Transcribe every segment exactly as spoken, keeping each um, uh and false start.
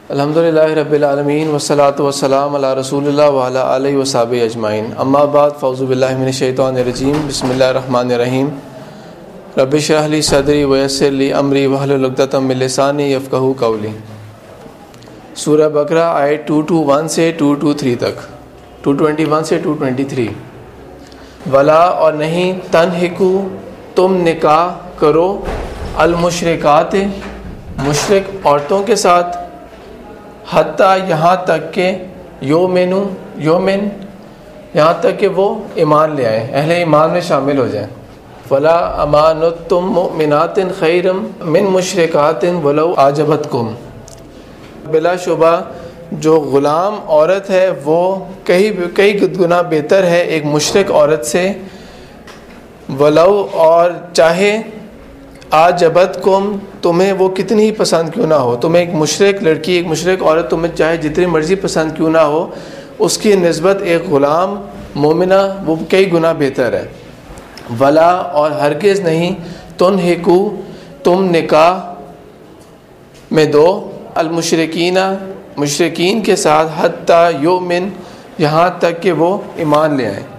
الحمدللہ رب العالمین والصلاۃ والسلام علی رسول اللہ وعلی آلہ وصحبہ اجمعین، اما بعد فاعوذ باللہ من الشیطان الرجیم، بسم اللہ الرحمن الرحیم۔ رب اشرح لی صدری ویسر لی امری واحلل عقدۃ من لسانی یفقہوا قولی۔ سورہ بقرہ آیت دو سو اکیس سے دو سو تیئیس تک، دو سو اکیس سے دو سو تیئیس۔ ولا اور نہیں تنہکو تم نکاح کرو المشرکات مشرک عورتوں کے ساتھ، حتیٰ یہاں تک کہ یومنو یومن یہاں تک کہ وہ ایمان لے آئیں، اہل ایمان میں شامل ہو جائیں۔ فلا امانتم مؤمنات خیر من مشرکات ولو اعجبتکم، بلا شبہ جو غلام عورت ہے وہ کئی کئی گنا بہتر ہے ایک مشرک عورت سے، ولو اور چاہے اعجبتکم تمہیں وہ کتنی ہی پسند کیوں نہ ہو، تمہیں ایک مشرک لڑکی ایک مشرک عورت تمہیں چاہے جتنی مرضی پسند کیوں نہ ہو، اس کی نسبت ایک غلام مومنہ وہ کئی گنا بہتر ہے۔ ولا اور ہرگز نہیں تنہکو تم نکاح میں دو المشرکین مشرکین کے ساتھ، حتیٰ یؤمن یہاں تک کہ وہ ایمان لے آئیں۔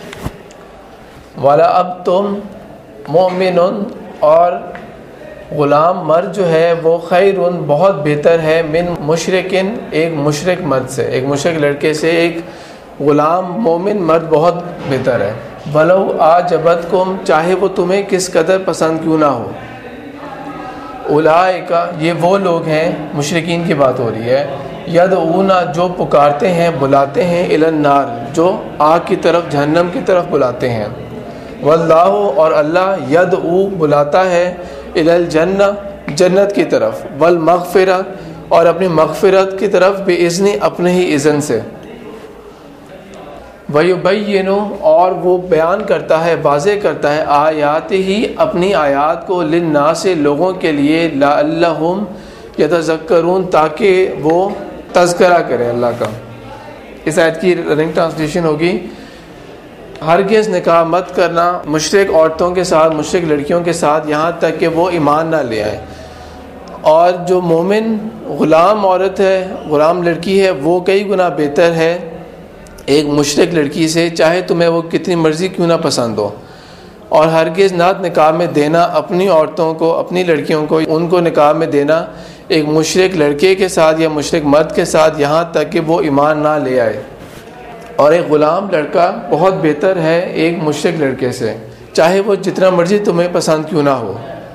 ولا اب تم مومن اور غلام مرد جو ہے وہ خیر بہت بہتر ہے من مشرکن ایک مشرک مرد سے، ایک مشرک لڑکے سے ایک غلام مومن مرد بہت بہتر ہے۔ ولو اعجبتکم چاہے وہ تمہیں کس قدر پسند کیوں نہ ہو۔ اولئک یہ وہ لوگ ہیں، مشرکین کی بات ہو رہی ہے، یدعون جو پکارتے ہیں بلاتے ہیں الی النار جو آگ کی طرف جہنم کی طرف بلاتے ہیں۔ واللہ اور اللہ یدعو بلاتا ہے الی الجنہ جنت کی طرف، والمغفرہ اور اپنی مغفرت کی طرف باذن اپنے ہی اذن سے۔ ویبین اور وہ بیان کرتا ہے واضح کرتا ہے آیات ہی اپنی آیات کو للناس لوگوں کے لیے، لعلہم یتذکرون تاکہ وہ تذکرہ کریں اللہ کا۔ اس آیت کی رننگ ٹرانسلیشن ہوگی ہرگز نکاح مت کرنا مشرک عورتوں کے ساتھ مشرک لڑکیوں کے ساتھ یہاں تک کہ وہ ایمان نہ لے آئیں، اور جو مومن غلام عورت ہے غلام لڑکی ہے وہ کئی گنا بہتر ہے ایک مشرک لڑکی سے، چاہے تمہیں وہ کتنی مرضی کیوں نہ پسند ہو۔ اور ہرگز نہ نکاح میں دینا اپنی عورتوں کو اپنی لڑکیوں کو ان کو نکاح میں دینا ایک مشرک لڑکے کے ساتھ یا مشرک مرد کے ساتھ یہاں تک کہ وہ ایمان نہ لے آئے۔ اور ایک غلام لڑکا بہت بہتر ہے ایک مشرک لڑکے سے، چاہے وہ جتنا مرضی تمہیں پسند کیوں نہ ہو۔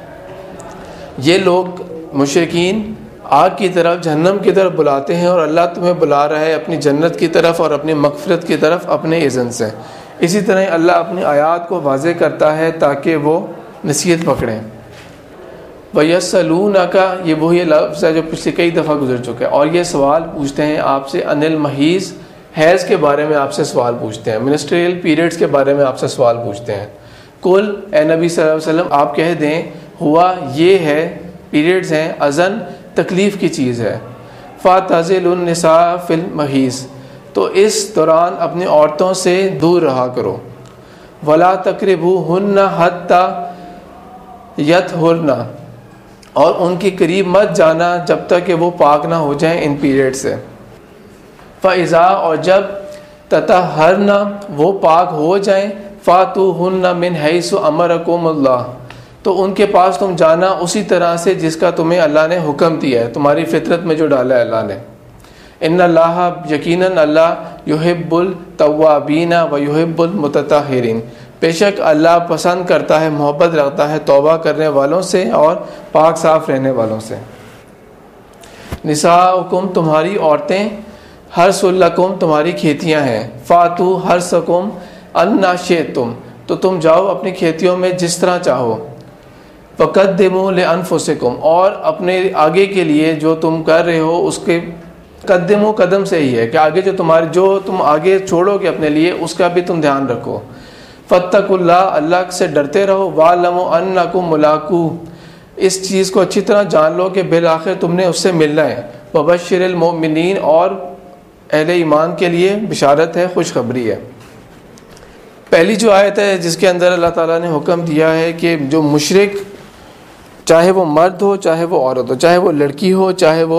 یہ لوگ مشرکین آگ کی طرف جہنم کی طرف بلاتے ہیں، اور اللہ تمہیں بلا رہا ہے اپنی جنت کی طرف اور اپنی مغفرت کی طرف اپنے اذن سے۔ اسی طرح اللہ اپنی آیات کو واضح کرتا ہے تاکہ وہ نصیحت پکڑیں۔ وَيَسْأَلُونَكَ یہ وہی لفظ ہے جو پچھلے کئی دفعہ گزر چکا ہے، اور یہ سوال پوچھتے ہیں آپ سے عن المحیض حیض کے بارے میں آپ سے سوال پوچھتے ہیں، منسٹریل پیریڈز کے بارے میں آپ سے سوال پوچھتے ہیں۔ کل اے نبی صلی اللہ علیہ وسلم آپ کہہ دیں ہوا یہ ہے پیریڈز ہیں اذن تکلیف کی چیز ہے، فَاعْتَزِلُوا النِّسَاءَ فِي الْمَحِيضِ تو اس دوران اپنی عورتوں سے دور رہا کرو۔ وَلَا تَقْرِبُوهُنَّ حَتَّى يَطْهُرْنَ اور ان کے قریب مت جانا جب تک کہ وہ پاک نہ ہو جائیں ان پیریڈ سے۔ فَإِذَا اور جب تَطَہَّرْنَ وہ پاک ہو جائیں، فَاتُوهُنَّ مِنْ حَيْثُ أَمَرَكُمُ اللَّهُ تو ان کے پاس تم جانا اسی طرح سے جس کا تمہیں اللہ نے حکم دیا ہے، تمہاری فطرت میں جو ڈالا ہے اللہ نے۔ ان اللہ یقیناً اللہ یحب التوابین و یحب المتطہرین بے شک اللہ پسند کرتا ہے محبت رکھتا ہے توبہ کرنے والوں سے اور پاک صاف رہنے والوں سے۔ نساؤکم تمہاری عورتیں، حرث لکم تمہاری کھیتیاں ہیں، فاتو حرثکم انا شئتم تو تم جاؤ اپنی کھیتیوں میں جس طرح چاہو۔ فقدموا لانفسکم اور اپنے آگے کے لیے جو تم کر رہے ہو اس کے قدمو قدم سے ہی ہے کہ آگے جو تمہارے جو تم آگے چھوڑو گے اپنے لیے اس کا بھی تم دھیان رکھو۔ فاتقوا اللہ اللہ سے ڈرتے رہو، واعلموا انکم ملاقوہ اس چیز کو اچھی طرح جان لو کہ بالآخر تم نے اس سے ملنا ہے۔ وبشر المؤمنین اور اہل ایمان کے لیے بشارت ہے، خوشخبری ہے۔ پہلی جو آیت ہے جس کے اندر اللہ تعالیٰ نے حکم دیا ہے کہ جو مشرک چاہے وہ مرد ہو چاہے وہ عورت ہو، چاہے وہ لڑکی ہو چاہے وہ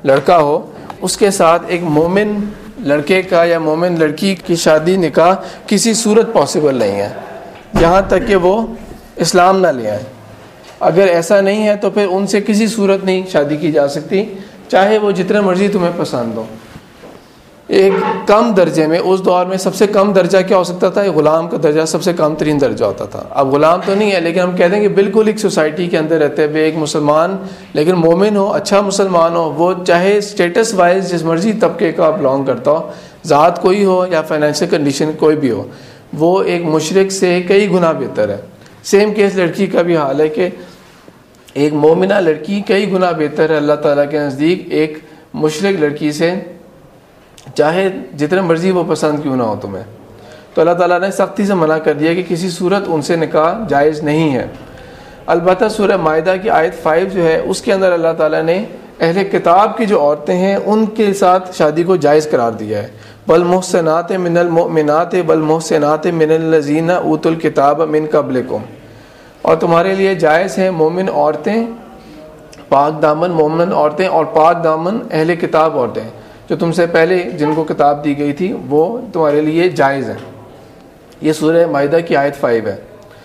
لڑکا ہو اس کے ساتھ ایک مومن لڑکے کا یا مومن لڑکی کی شادی نکاح کسی صورت پاسبل نہیں ہے جہاں تک کہ وہ اسلام نہ لے آئیں. اگر ایسا نہیں ہے تو پھر ان سے کسی صورت نہیں شادی کی جا سکتی, چاہے وہ جتنا مرضی تمہیں پسند ہو. ایک کم درجے میں اس دور میں سب سے کم درجہ کیا ہو سکتا تھا؟ غلام کا درجہ سب سے کم ترین درجہ ہوتا تھا. اب غلام تو نہیں ہے لیکن ہم کہتے ہیں کہ بالکل ایک سوسائٹی کے اندر رہتے ہوئے ایک مسلمان لیکن مومن ہو, اچھا مسلمان ہو, وہ چاہے اسٹیٹس وائز جس مرضی طبقے کا بلانگ کرتا ہو, ذات کوئی ہو یا فائنینشیل کنڈیشن کوئی بھی ہو, وہ ایک مشرک سے کئی گنا بہتر ہے. سیم کیس لڑکی کا بھی حال ہے کہ ایک مومنہ لڑکی کئی گنا بہتر ہے اللہ تعالیٰ کے نزدیک ایک مشرک لڑکی سے, چاہے جتنے مرضی وہ پسند کیوں نہ ہو تمہیں. تو اللہ تعالیٰ نے سختی سے منع کر دیا کہ کسی صورت ان سے نکاح جائز نہیں ہے. البتہ سورہ مائدہ کی آیت فائیو جو ہے اس کے اندر اللہ تعالیٰ نے اہل کتاب کی جو عورتیں ہیں ان کے ساتھ شادی کو جائز قرار دیا ہے. والمحصنات من المؤمنات والمحصنات من الذین اوتوا الکتاب من قبلکم, اور تمہارے لیے جائز ہیں مومن عورتیں, پاک دامن مومن عورتیں اور پاک دامن اہل کتاب عورتیں جو تم سے پہلے جن کو کتاب دی گئی تھی وہ تمہارے لیے جائز ہیں. یہ سورہ مائدہ کی آیت فائیو ہے.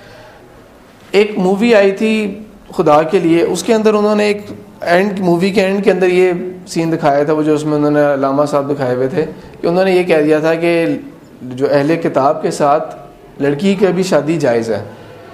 ایک مووی آئی تھی خدا کے لیے, اس کے اندر انہوں نے ایک اینڈ مووی کے اینڈ کے اندر یہ سین دکھایا تھا, وہ جو اس میں انہوں نے علامہ صاحب دکھائے ہوئے تھے کہ انہوں نے یہ کہہ دیا تھا کہ جو اہل کتاب کے ساتھ لڑکی کی بھی شادی جائز ہے.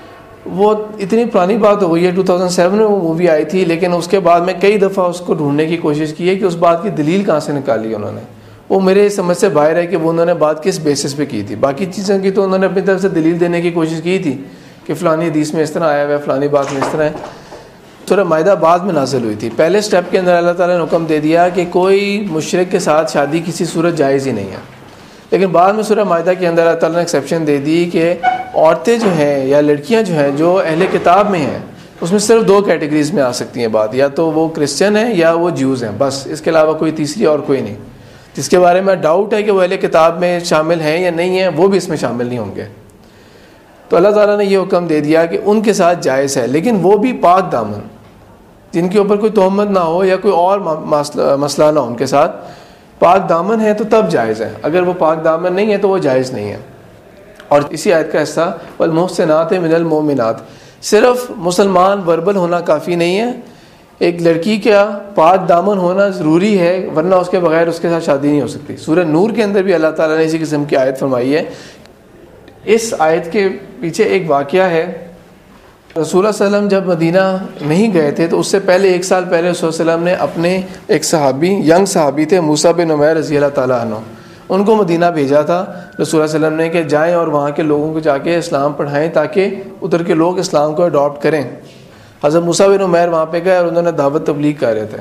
وہ اتنی پرانی بات ہو گئی ہے, ٹو تھاؤزنڈ سیون میں وہ مووی آئی تھی, لیکن اس کے بعد میں کئی دفعہ اس کو ڈھونڈنے کی کوشش کی ہے کہ اس بات کی دلیل کہاں سے نکالی انہوں نے. وہ میرے سمجھ سے باہر ہے کہ وہ انہوں نے بات کس بیسس پہ کی تھی. باقی چیزوں کی تو انہوں نے اپنی طرف سے دلیل دینے کی کوشش کی تھی کہ فلانی حدیث میں اس طرح آیا ہوا ہے, فلانی بات میں اس طرح ہے. سورہ مائدہ بعد میں نازل ہوئی تھی. پہلے سٹیپ کے اندر اللہ تعالیٰ نے حکم دے دیا کہ کوئی مشرک کے ساتھ شادی کسی صورت جائز ہی نہیں ہے, لیکن بعد میں سورہ مائدہ کے اندر اللہ تعالیٰ نے ایکسیپشن دے دی کہ عورتیں جو ہیں یا لڑکیاں جو ہیں جو اہل کتاب میں ہیں اس میں صرف دو کیٹیگریز میں آ سکتی ہیں بات, یا تو وہ کرسچن ہیں یا وہ جیوز ہیں, بس اس کے علاوہ کوئی تیسری اور کوئی نہیں. جس کے بارے میں ڈاؤٹ ہے کہ وہ اہل کتاب میں شامل ہیں یا نہیں ہیں وہ بھی اس میں شامل نہیں ہوں گے. تو اللہ تعالیٰ نے یہ حکم دے دیا کہ ان کے ساتھ جائز ہے, لیکن وہ بھی پاک دامن جن کے اوپر کوئی تہمت نہ ہو یا کوئی اور مسئلہ نہ ہو, ان کے ساتھ پاک دامن ہے تو تب جائز ہے, اگر وہ پاک دامن نہیں ہے تو وہ جائز نہیں ہے. اور اسی آیت کا حصہ والمحصنات من المؤمنات, صرف مسلمان وربل ہونا کافی نہیں ہے, ایک لڑکی کا پاک دامن ہونا ضروری ہے, ورنہ اس کے بغیر اس کے ساتھ شادی نہیں ہو سکتی. سورہ نور کے اندر بھی اللہ تعالیٰ نے اسی قسم کی آیت فرمائی ہے. اس آیت کے پیچھے ایک واقعہ ہے. رسول اللہ صلی اللہ علیہ وسلم جب مدینہ نہیں گئے تھے تو اس سے پہلے ایک سال پہلے رسول اللہ علیہ وسلم نے اپنے ایک صحابی ینگ صحابی تھے موسیٰ بن عمیر رضی اللہ تعالیٰ عنہ, ان کو مدینہ بھیجا تھا رسول اللہ صلی اللہ علیہ وسلم نے کہ جائیں اور وہاں کے لوگوں کو جا کے اسلام پڑھائیں تاکہ ادھر کے لوگ اسلام کو اڈاپٹ کریں. حضرت موسیٰ بن عمیر وہاں پہ گئے اور انہوں نے دعوت تبلیغ کر رہے تھے.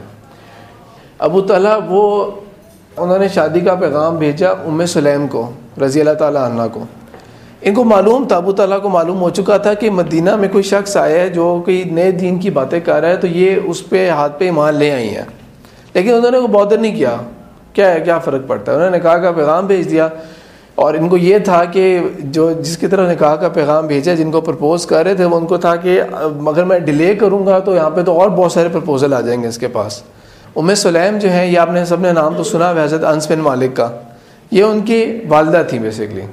ابو طلحہ وہ انہوں نے شادی کا پیغام بھیجا ام سلیم کو رضی اللہ تعالیٰ عنہ کو. ان کو معلوم تھا, ابو طلحہ کو معلوم ہو چکا تھا کہ مدینہ میں کوئی شخص آیا ہے جو کوئی نئے دین کی باتیں کر رہا ہے, تو یہ اس پہ ہاتھ پہ ایمان لے آئی ہیں, لیکن انہوں نے وہ بادر نہیں کیا. کیا ہے, کیا فرق پڑتا ہے, انہوں نے نکاح کا پیغام بھیج دیا. اور ان کو یہ تھا کہ جو جس کی طرف نکاح کا پیغام بھیجا, جن کو پرپوز کر رہے تھے, وہ ان کو تھا کہ اگر میں ڈیلے کروں گا تو یہاں پہ تو اور بہت سارے پرپوزل آ جائیں گے اس کے پاس. ام سلیم جو ہیں, یہ آپ نے سب نے نام تو سنا ہے حضرت انس بن مالک کا, یہ ان کی والدہ تھی بیسیکلی.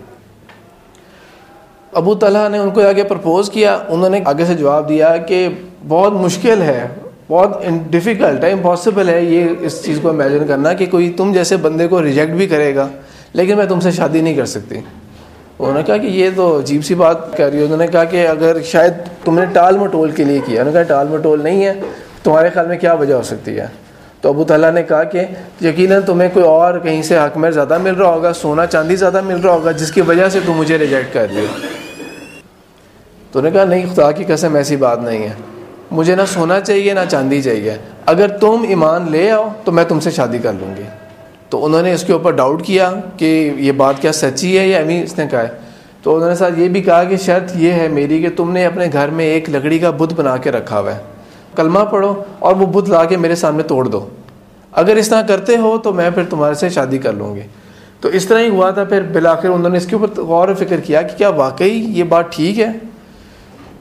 ابو طلحہ نے ان کو آگے پرپوز کیا, انہوں نے آگے سے جواب دیا کہ بہت مشکل ہے, بہت ڈیفیکلٹ ہے, امپاسبل ہے یہ اس چیز کو امیجن کرنا کہ کوئی تم جیسے بندے کو ریجیکٹ بھی کرے گا لیکن میں تم سے شادی نہیں کر سکتی. انہوں نے کہا کہ یہ تو عجیب سی بات کر رہی ہے. انہوں نے کہا کہ اگر شاید تم نے ٹال مٹول کے لیے کیا. انہوں نے کہا ٹال مٹول نہیں ہے, تمہارے خیال میں کیا وجہ ہو سکتی ہے؟ تو ابو طلحہ نے کہا کہ یقیناً تمہیں کوئی اور کہیں سے حق مہر زیادہ مل رہا ہوگا, سونا چاندی زیادہ مل رہا ہوگا, جس کی وجہ سے تم مجھے ریجیکٹ کر رہی ہو. تو انہوں نے کہا نہیں, خدا کی قسم ایسی بات نہیں ہے, مجھے نہ سونا چاہیے نہ چاندی چاہیے, اگر تم ایمان لے آؤ تو میں تم سے شادی کر لوں گی. تو انہوں نے اس کے اوپر ڈاؤٹ کیا کہ یہ بات کیا سچی ہے یا امی اس نے کہا ہے. تو انہوں نے ساتھ یہ بھی کہا کہ شرط یہ ہے میری کہ تم نے اپنے گھر میں ایک لکڑی کا بت بنا کے رکھا ہوا ہے, کلمہ پڑھو اور وہ بت لا کے میرے سامنے توڑ دو, اگر اس طرح کرتے ہو تو میں پھر تمہارے سے شادی کر لوں گی. تو اس طرح ہی ہوا تھا. پھر بالآخر انہوں نے اس کے اوپر غور و فکر کیا کہ کیا واقعی یہ بات ٹھیک ہے.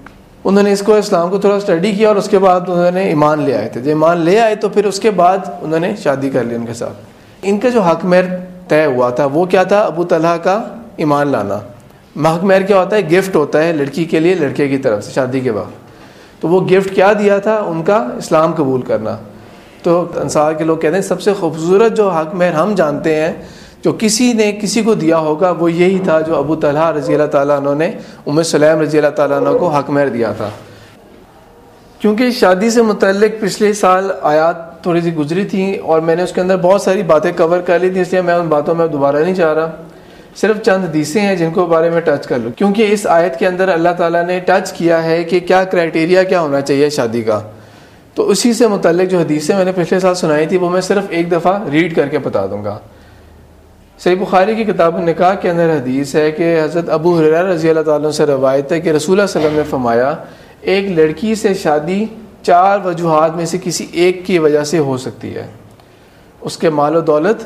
انہوں نے اس کو اسلام کو تھوڑا اسٹڈی کیا اور اس کے بعد انہوں نے ایمان لے آئے تھے. جب ایمان لے آئے تو پھر اس کے بعد انہوں نے شادی کر لی ان کے ساتھ. ان کا جو حق مہر طے ہوا تھا وہ کیا تھا؟ ابو طلحہ کا ایمان لانا. حق مہر کیا ہوتا ہے؟ گفٹ ہوتا ہے لڑکی کے لیے لڑکے کی طرف سے شادی کے بعد. تو وہ گفٹ کیا دیا تھا؟ ان کا اسلام قبول کرنا. تو انصار کے لوگ کہتے ہیں سب سے خوبصورت جو حق مہر ہم جانتے ہیں جو کسی نے کسی کو دیا ہوگا وہ یہی تھا جو ابو طلحہ رضی اللہ تعالیٰ عنہ نے ام سلیم رضی اللہ تعالیٰ عنہ کو حق مہر دیا تھا. کیونکہ شادی سے متعلق پچھلے سال آیات تھوڑی سی گزری تھیں اور میں نے اس کے اندر بہت ساری باتیں کور کر لی تھی، اس لیے میں ان باتوں میں دوبارہ نہیں چاہ رہا. صرف چند حدیثیں ہیں جن کو بارے میں ٹچ کر لوں، کیونکہ اس آیت کے اندر اللہ تعالیٰ نے ٹچ کیا ہے کہ کیا کرائٹیریا کیا ہونا چاہیے شادی کا. تو اسی سے متعلق جو حدیثیں میں نے پچھلے سال سنائی تھی وہ میں صرف ایک دفعہ ریڈ کر کے بتا دوں گا. صحیح بخاری کی کتاب النکاح کے اندر حدیث ہے کہ حضرت ابو ہریرہ رضی اللہ تعالیٰ عنہ سے روایت ہے کہ رسول اللہ صلی اللہ علیہ وسلم نے فرمایا ایک لڑکی سے شادی چار وجوہات میں سے کسی ایک کی وجہ سے ہو سکتی ہے. اس کے مال و دولت،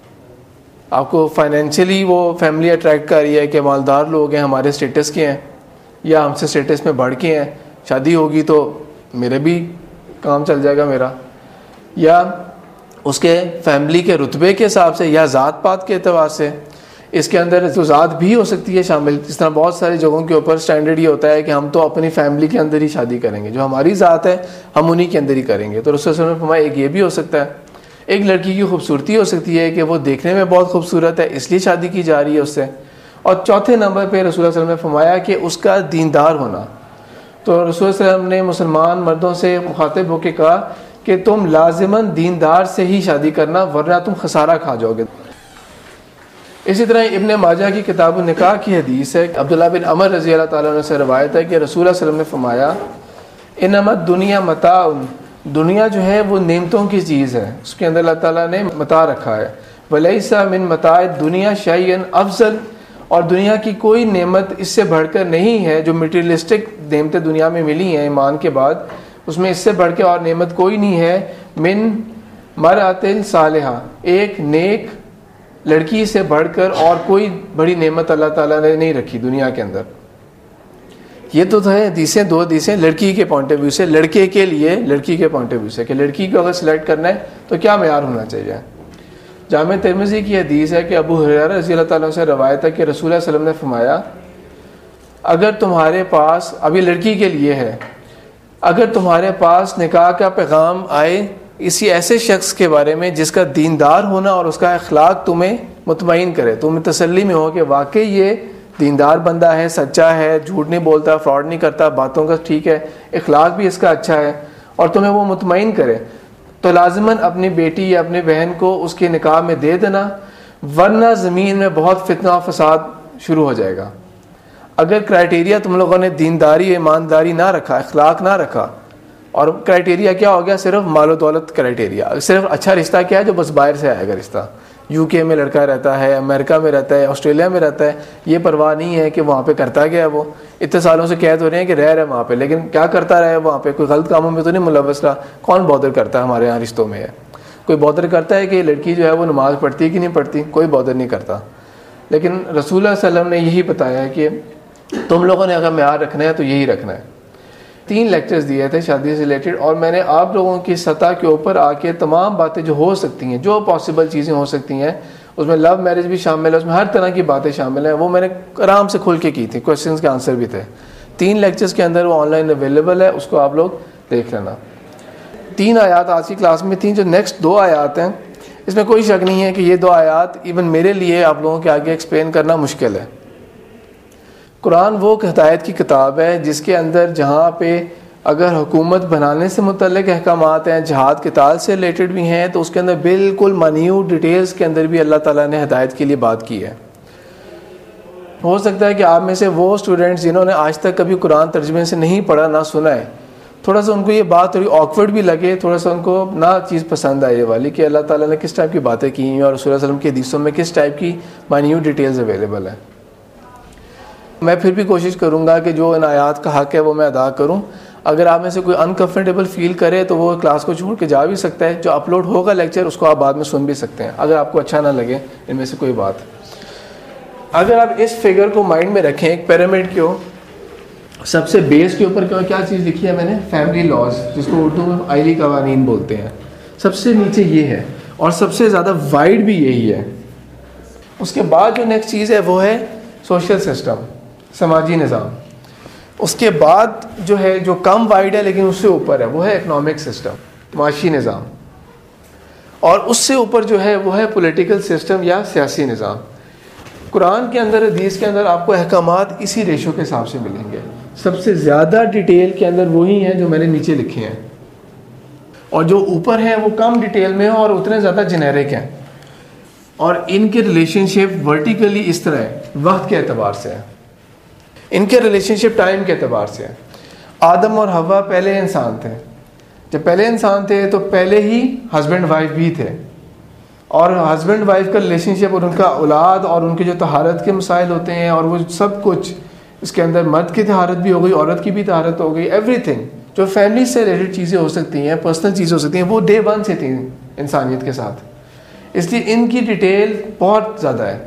آپ کو فائنینشلی وہ فیملی اٹریکٹ کر رہی ہے کہ مالدار لوگ ہیں، ہمارے سٹیٹس کے ہیں یا ہم سے سٹیٹس میں بڑھ کے ہیں، شادی ہوگی تو میرے بھی کام چل جائے گا میرا. یا اس کے فیملی کے رتبے کے حساب سے یا ذات پات کے اعتبار سے. اس کے اندر تو ذات بھی ہو سکتی ہے شامل. اس طرح بہت ساری جگہوں کے اوپر سٹینڈرڈ یہ ہوتا ہے کہ ہم تو اپنی فیملی کے اندر ہی شادی کریں گے، جو ہماری ذات ہے ہم انہی کے اندر ہی کریں گے. تو رسول صلی اللہ علیہ وسلم نے فرمایا ایک یہ بھی ہو سکتا ہے. ایک لڑکی کی خوبصورتی ہو سکتی ہے کہ وہ دیکھنے میں بہت خوبصورت ہے اس لیے شادی کی جا رہی ہے اس سے. اور چوتھے نمبر پہ رسول اللہ صلی اللہ علیہ وسلم نے فرمایا کہ اس کا دیندار ہونا. تو رسول صلی اللہ علیہ وسلم نے مسلمان مردوں سے مخاطب ہو کے کہا کہ تم لازماً دیندار سے ہی شادی کرنا ورنہ تم خسارہ کھا جاؤ گے. اسی طرح ابن ماجہ کی کتاب النکاح کی حدیث ہے، عبداللہ بن عمر رضی اللہ تعالیٰ عنہ سے روایت ہے کہ رسول اللہ صلی اللہ علیہ وسلم نے فرمایا انما الدنیا متاع، دنیا جو ہے وہ نعمتوں کی چیز ہے، اس کے اندر اللہ تعالیٰ نے متاع رکھا ہے. ولیس من متاع الدنیا شیئا افضل، اور دنیا کی کوئی نعمت اس سے بڑھ کر نہیں ہے. جو میٹیریلسٹک نعمتیں دنیا میں ملی ہیں ایمان کے بعد، اس میں اس سے بڑھ کے اور نعمت کوئی نہیں ہے. من مرأۃ صالحہ، ایک نیک لڑکی سے بڑھ کر اور کوئی بڑی نعمت اللہ تعالیٰ نے نہیں رکھی دنیا کے اندر. یہ تو ہے حدیثیں، دو حدیثیں لڑکی کے پوائنٹ آف ویو سے، لڑکے کے لیے لڑکی کے پوائنٹ آف ویو سے کہ لڑکی کو اگر سلیکٹ کرنا ہے تو کیا معیار ہونا چاہیے. جامع ترمذی کی حدیث ہے کہ ابو ہریرہ رضی اللہ تعالیٰ سے روایت ہے کہ رسول اللہ صلی اللہ علیہ وسلم نے فرمایا اگر تمہارے پاس، ابھی لڑکی کے لیے ہے، اگر تمہارے پاس نکاح کا پیغام آئے اسی ایسے شخص کے بارے میں جس کا دیندار ہونا اور اس کا اخلاق تمہیں مطمئن کرے، تمہیں تسلی میں ہو کہ واقعی یہ دیندار بندہ ہے، سچا ہے، جھوٹ نہیں بولتا، فراڈ نہیں کرتا، باتوں کا ٹھیک ہے، اخلاق بھی اس کا اچھا ہے، اور تمہیں وہ مطمئن کرے، تو لازماً اپنی بیٹی یا اپنی بہن کو اس کے نکاح میں دے دینا، ورنہ زمین میں بہت فتنہ و فساد شروع ہو جائے گا. اگر کرائٹیریا تم لوگوں نے دینداری، ایمانداری نہ رکھا، اخلاق نہ رکھا، اور کرائٹیریا کیا ہو گیا؟ صرف مال و دولت کرائٹیریا. صرف اچھا رشتہ کیا ہے؟ جو بس باہر سے آئے گا رشتہ، یو کے میں لڑکا رہتا ہے، امریکہ میں رہتا ہے، آسٹریلیا میں رہتا ہے، یہ پرواہ نہیں ہے کہ وہاں پہ کرتا گیا ہے. وہ اتنے سالوں سے قید ہو رہے ہیں کہ رہ رہے ہیں وہاں پہ، لیکن کیا کرتا رہے وہاں پہ؟ کوئی غلط کاموں میں تو نہیں ملوث رہا. کون بودر کرتا ہے ہمارے یہاں رشتوں میں ہے؟ کوئی بودر کرتا ہے کہ لڑکی جو ہے وہ نماز پڑھتی ہے کہ نہیں پڑھتی؟ کوئی بودر نہیں کرتا. لیکن رسول اللہ صلی اللہ علیہ وسلم نے یہی بتایا ہے کہ تم لوگوں نے اگر معیار رکھنا ہے تو یہی رکھنا ہے. تین لیکچرز دیے تھے شادی سے ریلیٹڈ، اور میں نے آپ لوگوں کی سطح کے اوپر آ کے تمام باتیں جو ہو سکتی ہیں، جو پاسبل چیزیں ہو سکتی ہیں، اس میں لو میرج بھی شامل ہے، اس میں ہر طرح کی باتیں شامل ہیں، وہ میں نے آرام سے کھل کے کی تھی، کوشچنس کے آنسر بھی تھے. تین لیکچرز کے اندر وہ آن لائن اویلیبل ہے، اس کو آپ لوگ دیکھ لینا. تین آیات آج کی کلاس میں تھیں. جو نیکسٹ دو آیات ہیں اس میں کوئی شک نہیں ہے کہ یہ دو آیات ایون میرے لیے آپ لوگوں کے آگے ایکسپلین کرنا مشکل ہے. قرآن وہ ہدایت کی کتاب ہے جس کے اندر جہاں پہ اگر حکومت بنانے سے متعلق احکامات ہیں، جہاد قتال سے ریلیٹڈ بھی ہیں، تو اس کے اندر بالکل مینیوٹ ڈیٹیلز کے اندر بھی اللہ تعالیٰ نے ہدایت کے لیے بات کی ہے. ہو سکتا ہے کہ آپ میں سے وہ اسٹوڈنٹس جنہوں نے آج تک کبھی قرآن ترجمے سے نہیں پڑھا، نہ سنا ہے، تھوڑا سا ان کو یہ بات تھوڑی آکورڈ بھی لگے، تھوڑا سا ان کو نہ چیز پسند آئے والی کہ اللہ تعالیٰ نے کس ٹائپ کی باتیں کی ہیں اور رسول اللہ صلی اللہ علیہ وسلم کی حدیثوں میں کس ٹائپ کی مینیوٹ ڈیٹیلز اویلیبل ہیں. میں پھر بھی کوشش کروں گا کہ جو ان آیات کا حق ہے وہ میں ادا کروں. اگر آپ میں سے کوئی انکمفرٹیبل فیل کرے تو وہ کلاس کو چھوڑ کے جا بھی سکتا ہے. جو اپلوڈ ہوگا لیکچر اس کو آپ بعد میں سن بھی سکتے ہیں اگر آپ کو اچھا نہ لگے ان میں سے کوئی بات. اگر آپ اس فگر کو مائنڈ میں رکھیں، ایک پیرامڈ کو سب سے بیس کے اوپر کیا چیز لکھی ہے میں نے؟ فیملی لاز، جس کو اردو میں آئلی قوانین بولتے ہیں. سب سے نیچے یہ ہے اور سب سے زیادہ وائڈ بھی یہی ہے. اس کے بعد جو نیکسٹ چیز ہے وہ ہے سوشل سسٹم، سماجی نظام. اس کے بعد جو ہے جو کم وائڈ ہے لیکن اس سے اوپر ہے وہ ہے اکنامک سسٹم، معاشی نظام. اور اس سے اوپر جو ہے وہ ہے پولیٹیکل سسٹم یا سیاسی نظام. قرآن کے اندر، حدیث کے اندر آپ کو احکامات اسی ریشو کے حساب سے ملیں گے. سب سے زیادہ ڈیٹیل کے اندر وہی ہیں جو میں نے نیچے لکھے ہیں، اور جو اوپر ہیں وہ کم ڈیٹیل میں ہیں اور اتنے زیادہ جنیرک ہیں. اور ان کے ریلیشن شپ ورٹیکلی اس طرح ہے، وقت کے اعتبار سے ہے. ان کے ریلیشن شپ ٹائم کے اعتبار سے ہے. آدم اور حوا پہلے انسان تھے. جب پہلے انسان تھے تو پہلے ہی ہسبینڈ وائف بھی تھے، اور ہسبینڈ وائف کا ریلیشن شپ اور ان کا اولاد اور ان کے جو طہارت کے مسائل ہوتے ہیں اور وہ سب کچھ اس کے اندر، مرد کی طہارت بھی ہو گئی، عورت کی بھی طہارت ہو گئی، ایوری تھنگ جو فیملی سے ریلیٹڈ چیزیں ہو سکتی ہیں، پرسنل چیزیں ہو سکتی ہیں، وہ ڈے ون سے تھیں انسانیت کے ساتھ. اس لیے ان کی ڈیٹیل بہت زیادہ ہے.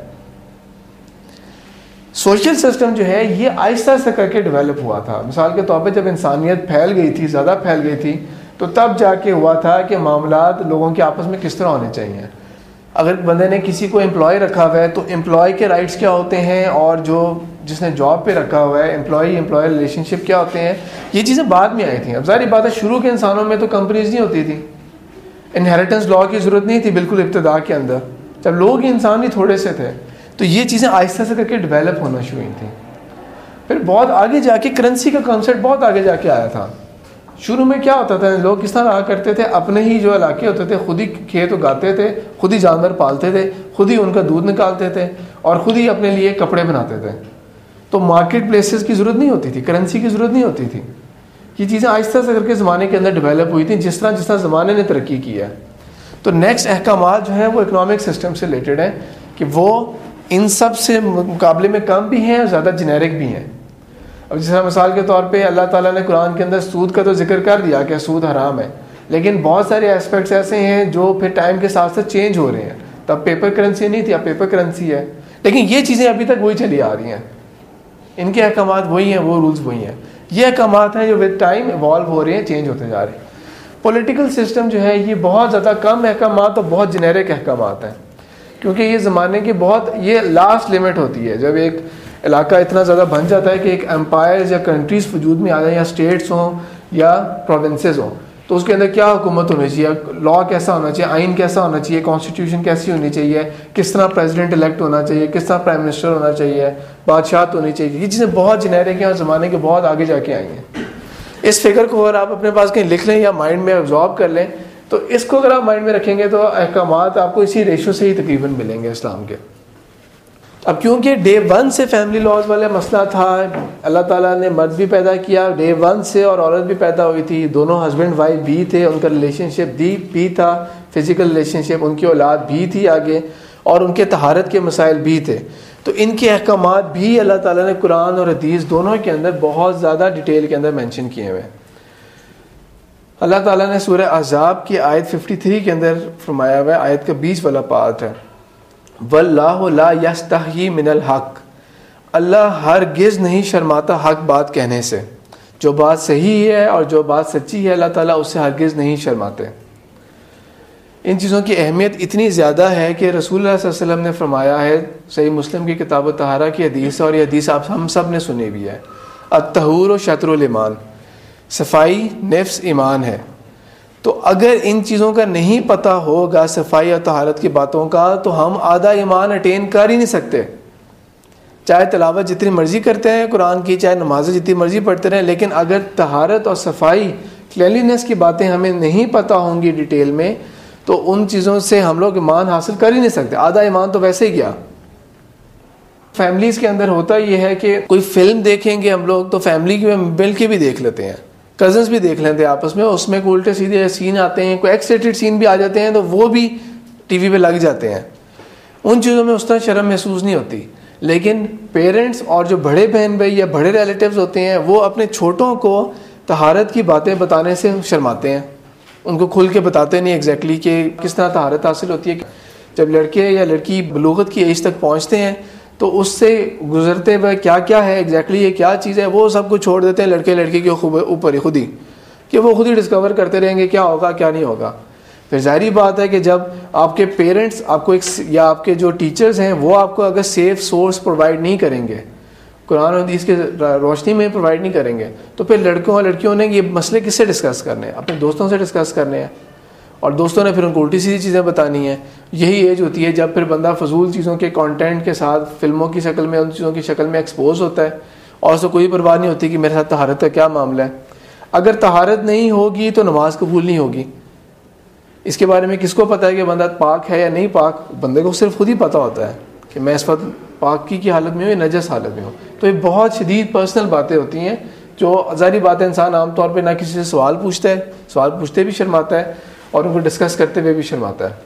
سوشل سسٹم جو ہے یہ آہستہ آہستہ کر کے ڈیولپ ہوا تھا. مثال کے طور پہ جب انسانیت پھیل گئی تھی، زیادہ پھیل گئی تھی، تو تب جا کے ہوا تھا کہ معاملات لوگوں کے آپس میں کس طرح ہونے چاہیے. اگر بندے نے کسی کو امپلائی رکھا ہوا ہے تو امپلائی کے رائٹس کیا ہوتے ہیں، اور جو جس نے جاب پہ رکھا ہوا ہے امپلائی امپلائی ریلیشن شپ کیا ہوتے ہیں، یہ چیزیں بعد میں آئی تھیں. اب ظاہر بات ہے شروع کے انسانوں میں تو کمپنیز نہیں ہوتی تھی، انہیریٹنس لاء کی ضرورت نہیں تھی بالکل ابتدا کے اندر، جب لوگ انسان ہی تھوڑے سے تھے تو یہ چیزیں آہستہ سے کر کے ڈیولپ ہونا شروع ہوئی تھیں. پھر بہت آگے جا کے کرنسی کا کانسیپٹ بہت آگے جا کے آیا تھا. شروع میں کیا ہوتا تھا، لوگ کس طرح رہا کرتے تھے، اپنے ہی جو علاقے ہوتے تھے خود ہی کھیت اگاتے تھے، خود ہی جانور پالتے تھے، خود ہی ان کا دودھ نکالتے تھے اور خود ہی اپنے لیے کپڑے بناتے تھے. تو مارکیٹ پلیسز کی ضرورت نہیں ہوتی تھی، کرنسی کی ضرورت نہیں ہوتی تھی. یہ چیزیں آہستہ سے کر کے زمانے کے اندر ڈیولپ ہوئی تھیں جس طرح جس طرح زمانے نے ترقی کی ہے. تو نیکسٹ احکامات جو ہیں وہ اکنامک سسٹم سے ریلیٹڈ ہیں کہ وہ ان سب سے مقابلے میں کم بھی ہیں اور زیادہ جنیرک بھی ہیں. اب جس طرح مثال کے طور پہ اللہ تعالیٰ نے قرآن کے اندر سود کا تو ذکر کر دیا کہ سود حرام ہے، لیکن بہت سارے اسپیکٹس ایسے ہیں جو پھر ٹائم کے ساتھ ساتھ چینج ہو رہے ہیں. تب پیپر کرنسی نہیں تھی، اب پیپر کرنسی ہے، لیکن یہ چیزیں ابھی تک وہی چلی آ رہی ہیں. ان کے احکامات وہی ہیں، وہ رولز وہی ہیں. یہ احکامات ہیں جو ود ٹائم ایوالو ہو رہے ہیں، چینج ہوتے جا رہے ہیں. پولیٹیکل سسٹم جو ہے یہ بہت زیادہ کم احکامات اور بہت جنیرک احکامات ہیں، کیونکہ یہ زمانے کی بہت یہ لاسٹ لمٹ ہوتی ہے. جب ایک علاقہ اتنا زیادہ بن جاتا ہے کہ ایک امپائرز یا کنٹریز وجود میں آ جائیں، یا اسٹیٹس ہوں یا پروونسز ہوں، تو اس کے اندر کیا حکومت ہونی چاہیے، لا کیسا ہونا چاہیے، آئین کیسا ہونا چاہیے، کانسٹیٹیوشن کیسی ہونی چاہیے، کس طرح پریزیڈنٹ الیکٹ ہونا چاہیے، کس طرح پرائم منسٹر ہونا چاہیے، بادشاہت ہونی چاہیے. یہ چیزیں بہت جنیرک ہیں اور زمانے کے بہت آگے جا کے آئی ہیں. اس فگر کو اگر آپ اپنے پاس کہیں لکھ لیں یا مائنڈ میں ابزارب کر لیں تو اس کو اگر آپ مائنڈ میں رکھیں گے تو احکامات آپ کو اسی ریشو سے ہی تقریباً ملیں گے اسلام کے. اب کیونکہ ڈے ون سے فیملی لاز والا مسئلہ تھا، اللہ تعالیٰ نے مرد بھی پیدا کیا ڈے ون سے اور عورت بھی پیدا ہوئی تھی، دونوں ہسبینڈ وائف بھی تھے، ان کا ریلیشن شپ دی بھی تھا، فزیکل ریلیشن شپ، ان کی اولاد بھی تھی آگے، اور ان کے طہارت کے مسائل بھی تھے. تو ان کے احکامات بھی اللہ تعالیٰ نے قرآن اور حدیث دونوں کے اندر بہت زیادہ ڈیٹیل کے اندر مینشن کیے ہوئے ہیں. اللہ تعالیٰ نے سورہ احزاب کی آیت تریپن کے اندر فرمایا ہوا ہے، آیت کا بیس والا پارٹ ہے، واللہ لا یستحیی من الحق، اللہ ہرگز نہیں شرماتا حق بات کہنے سے. جو بات صحیح ہے اور جو بات سچی ہے اللہ تعالیٰ اس سے ہرگز نہیں شرماتے. ان چیزوں کی اہمیت اتنی زیادہ ہے کہ رسول اللہ صلی اللہ علیہ وسلم نے فرمایا ہے، صحیح مسلم کی کتاب الطہارہ کی حدیث ہے، اور یہ حدیث آپ ہم سب نے سنی بھی ہے، الطہور شطر الایمان، صفائی نفس ایمان ہے. تو اگر ان چیزوں کا نہیں پتہ ہوگا صفائی اور طہارت کی باتوں کا تو ہم آدھا ایمان اٹین کر ہی نہیں سکتے. چاہے تلاوت جتنی مرضی کرتے ہیں قرآن کی، چاہے نمازیں جتنی مرضی پڑھتے رہیں، لیکن اگر طہارت اور صفائی کلینلینس کی باتیں ہمیں نہیں پتہ ہوں گی ڈیٹیل میں تو ان چیزوں سے ہم لوگ ایمان حاصل کر ہی نہیں سکتے. آدھا ایمان تو ویسے ہی گیا. فیملیز کے اندر ہوتا یہ ہے کہ کوئی فلم دیکھیں گے ہم لوگ تو فیملی کی مل کے بھی دیکھ لیتے ہیں، کزنس بھی دیکھ لیتے ہیں آپس میں، اس میں کوئی الٹے سیدھے سین آتے ہیں، کوئی ایکسیٹڈ سین بھی آ جاتے ہیں تو وہ بھی ٹی وی پہ لگ جاتے ہیں. ان چیزوں میں اس طرح شرم محسوس نہیں ہوتی. لیکن پیرنٹس اور جو بڑے بہن بھائی یا بڑے ریلیٹیوز ہوتے ہیں وہ اپنے چھوٹوں کو طہارت کی باتیں بتانے سے شرماتے ہیں، ان کو کھل کے بتاتے نہیں ایگزیکٹلی کہ کس طرح طہارت حاصل ہوتی ہے. جب لڑکے یا لڑکی بلوغت کی ایج تک پہنچتے ہیں تو اس سے گزرتے ہوئے کیا کیا ہے ایگزیکٹلی یہ کیا چیز ہے وہ سب کچھ چھوڑ دیتے ہیں لڑکے لڑکی کے اوپر ہی خود ہی, کہ وہ خود ہی ڈسکور کرتے رہیں گے کیا ہوگا کیا نہیں ہوگا. پھر ظاہری بات ہے کہ جب آپ کے پیرنٹس آپ کو ایک یا آپ کے جو ٹیچرز ہیں وہ آپ کو اگر سیف سورس پرووائڈ نہیں کریں گے, قرآن و حدیث کے روشنی میں پرووائڈ نہیں کریں گے, تو پھر لڑکوں اور لڑکیوں نے یہ مسئلے کس سے ڈسکس کرنے ہیں؟ اپنے دوستوں سے ڈسکس کرنے ہیں, اور دوستوں نے پھر ان کو الٹی سیدھی چیزیں بتانی ہیں. یہی ایج ہوتی ہے جب پھر بندہ فضول چیزوں کے کانٹینٹ کے ساتھ فلموں کی شکل میں ان چیزوں کی شکل میں ایکسپوز ہوتا ہے, اور اس کو کوئی پرواہ نہیں ہوتی کہ میرے ساتھ طہارت کا کیا معاملہ ہے. اگر طہارت نہیں ہوگی تو نماز قبول نہیں ہوگی. اس کے بارے میں کس کو پتہ ہے کہ بندہ پاک ہے یا نہیں پاک؟ بندے کو صرف خود ہی پتہ ہوتا ہے کہ میں اس وقت پاکی کی حالت میں ہوں یا نجس حالت میں ہوں. تو یہ بہت شدید پرسنل باتیں ہوتی ہیں جو ظاہری بات ہے انسان عام طور پہ نہ کسی سے سوال پوچھتا ہے, سوال پوچھتے بھی شرماتا ہے اور ان کو ڈسکس کرتے ہوئے بھی شرماتا ہے.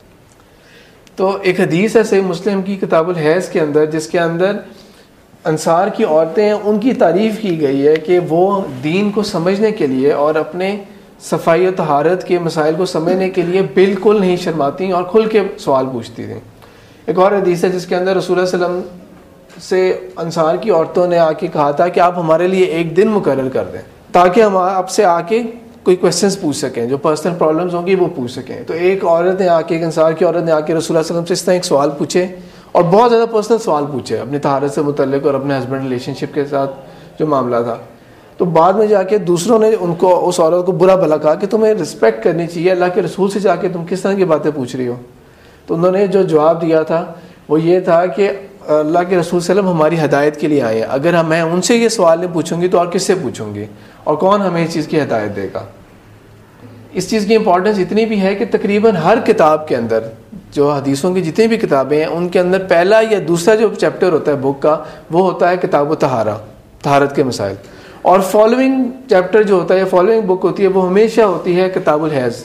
تو ایک حدیث ہے صحیح مسلم کی کتاب الحیض کے اندر جس کے اندر انصار کی عورتیں ہیں ان کی تعریف کی گئی ہے کہ وہ دین کو سمجھنے کے لیے اور اپنے صفائی و طہارت کے مسائل کو سمجھنے کے لیے بالکل نہیں شرماتی اور کھل کے سوال پوچھتی تھیں. ایک اور حدیث ہے جس کے اندر رسول اللہ علیہ وسلم سے انصار کی عورتوں نے آ کے کہا تھا کہ آپ ہمارے لیے ایک دن مقرر کر دیں تاکہ ہم آپ سے آ کے کوئی کویسچنس پوچھ سکیں, جو پرسنل پرابلمس ہوں گی وہ پوچھ سکیں. تو ایک عورت نے آ کے ایک انصار کی عورت نے آ کے رسول اللہ علیہ وسلم سے اس طرح ایک سوال پوچھے اور بہت زیادہ پرسنل سوال پوچھے اپنی طہارت سے متعلق اور اپنے ہسبینڈ ریلیشن شپ کے ساتھ جو معاملہ تھا. تو بعد میں جا کے دوسروں نے ان کو اس عورت کو برا بھلا کہا کہ تمہیں رسپیکٹ کرنی چاہیے, اللہ کے رسول سے جا کے تم کس طرح کی باتیں پوچھ رہی ہو. تو انہوں نے جو جواب دیا تھا وہ یہ تھا کہ اللہ کے رسول صلی اللہ علیہ وسلم ہماری ہدایت کے لیے آئے ہیں, اگر میں ان سے یہ سوال نہیں پوچھوں گی تو اور کس سے پوچھوں گی, اور کون ہمیں اس چیز کی ہدایت دے گا. اس چیز کی امپورٹنس اتنی بھی ہے کہ تقریباً ہر کتاب کے اندر جو حدیثوں کی جتنی بھی کتابیں ہیں ان کے اندر پہلا یا دوسرا جو چیپٹر ہوتا ہے بک کا وہ ہوتا ہے کتاب و طہارہ, طہارت کے مسائل, اور فالوئنگ چیپٹر جو ہوتا ہے فالوئنگ بک ہوتی ہے وہ ہمیشہ ہوتی ہے کتاب الحیض.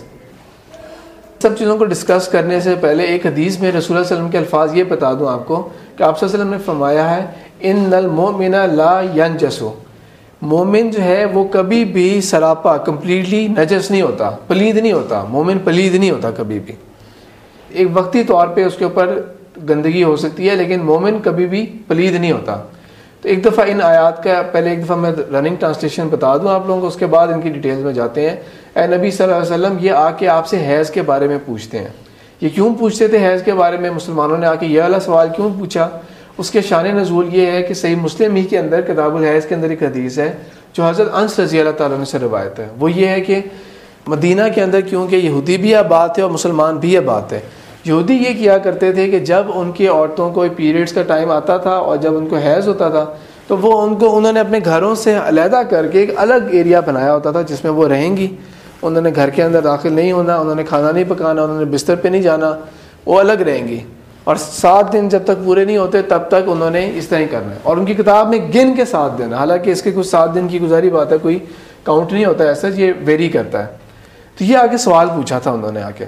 سب چیزوں کو ڈسکس کرنے سے پہلے ایک حدیث میں رسول اللہ علیہ وسلم کے الفاظ یہ بتا دوں آپ کو کہ آپ صلی اللہ علیہ وسلم نے فرمایا ہے ان المؤمن لا ینجس, مومن جو ہے وہ کبھی بھی سراپا کمپلیٹلی نجس نہیں ہوتا, پلید نہیں ہوتا. مومن پلید نہیں ہوتا کبھی بھی. ایک وقتی طور پہ اس کے اوپر گندگی ہو سکتی ہے لیکن مومن کبھی بھی پلید نہیں ہوتا. تو ایک دفعہ ان آیات کا پہلے ایک دفعہ میں رننگ ٹرانسلیشن بتا دوں آپ لوگوں کو, اس کے بعد ان کی ڈیٹیلز میں جاتے ہیں. اے نبی صلی اللہ علیہ وسلم یہ آ کے آپ سے حیض کے بارے میں پوچھتے ہیں. یہ کیوں پوچھتے تھے حیض کے بارے میں؟ مسلمانوں نے آ کے یہ والا سوال کیوں پوچھا؟ اس کے شان نزول یہ ہے کہ صحیح مسلم ہی کے اندر کتاب الحیض کے اندر ایک حدیث ہے جو حضرت انس رضی اللہ تعالیٰ عنہ سے روایت ہے. وہ یہ ہے کہ مدینہ کے اندر کیونکہ یہودی بھی آباد تھے اور مسلمان بھی آباد تھے, یہودی یہ کیا کرتے تھے کہ جب ان کی عورتوں کو پیریڈز کا ٹائم آتا تھا اور جب ان کو حیض ہوتا تھا تو وہ ان کو انہوں نے اپنے گھروں سے علیحدہ کر کے ایک الگ ایریا بنایا ہوتا تھا جس میں وہ رہیں گی. انہوں نے گھر کے اندر داخل نہیں ہونا, انہوں نے کھانا نہیں پکانا, انہوں نے بستر پہ نہیں جانا, وہ الگ رہیں گی. اور سات دن جب تک پورے نہیں ہوتے تب تک انہوں نے اس طرح ہی کرنا ہے. اور ان کی کتاب میں گن کے سات دن, حالانکہ اس کے کچھ سات دن کی گزاری بات ہے, کوئی کاؤنٹ نہیں ہوتا ایسا, یہ ویری کرتا ہے. تو یہ آگے سوال پوچھا تھا انہوں نے آ کے.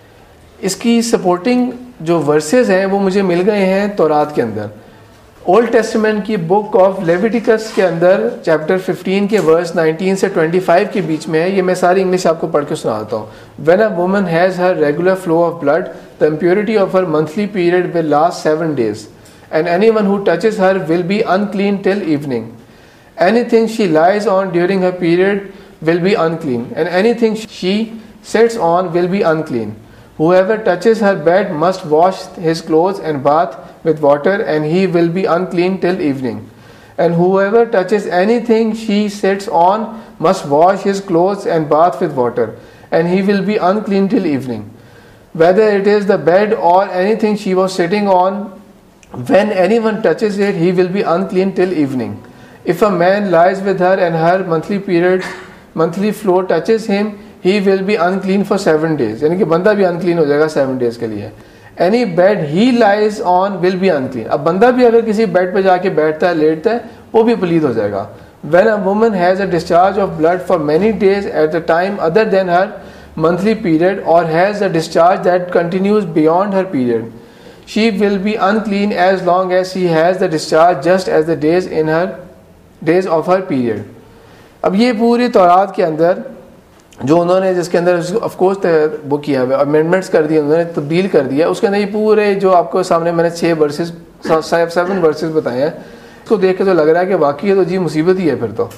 اس کی سپورٹنگ جو ورسز ہیں وہ مجھے مل گئے ہیں تورات کے اندر. اولڈ ٹیسٹمنٹ کی بک آف لیویٹیکس کے اندر چیپٹر ففٹین کے ورس نائنٹین سے ٹوئنٹی فائیو کے بیچ میں ہے. یہ میں ساری انگلش آپ کو پڑھ کے سناتا ہوں. When a woman has her regular flow of blood the impurity of her monthly period will last seven days and anyone who touches her will be unclean till evening. Anything she lies on during her period will be unclean and anything she sits on will be unclean. Whoever touches her bed must wash his clothes and bath with water and he will be unclean till evening. And whoever touches anything she sits on must wash his clothes and bath with water and he will be unclean till evening. Whether it is the bed or anything she was sitting on, when anyone touches it, he will be unclean till evening. If a man lies with her and her monthly period, monthly flow touches him, he will be unclean for seven days. یعنی کہ بندہ بھی unclean ہو جائے گا seven days کے لیے. Any bed he lies on will be unclean. اب بندہ بھی اگر کسی بیڈ پہ جا کے بیٹھتا ہے, لیٹتا ہے, وہ بھی پلید ہو جائے گا. When a woman has a discharge of blood for many days at a time other than her monthly period or has a discharge that continues beyond her period, she will be unclean as long as she has the discharge, just as the days in her days of her period. اب یہ پوری تورات کے اندر جو انہوں نے جس کے اندر آف کورس وہ کیا ہوا امینڈمنٹس کر دی، انہوں نے تبدیل کر دیا، اس کے اندر یہ پورے جو آپ کو سامنے میں نے چھ ورسز سیون ورسز بتائے ہیں، اس کو دیکھ کے تو لگ رہا ہے کہ واقعی ہے تو جی مصیبت ہی ہے پھر تو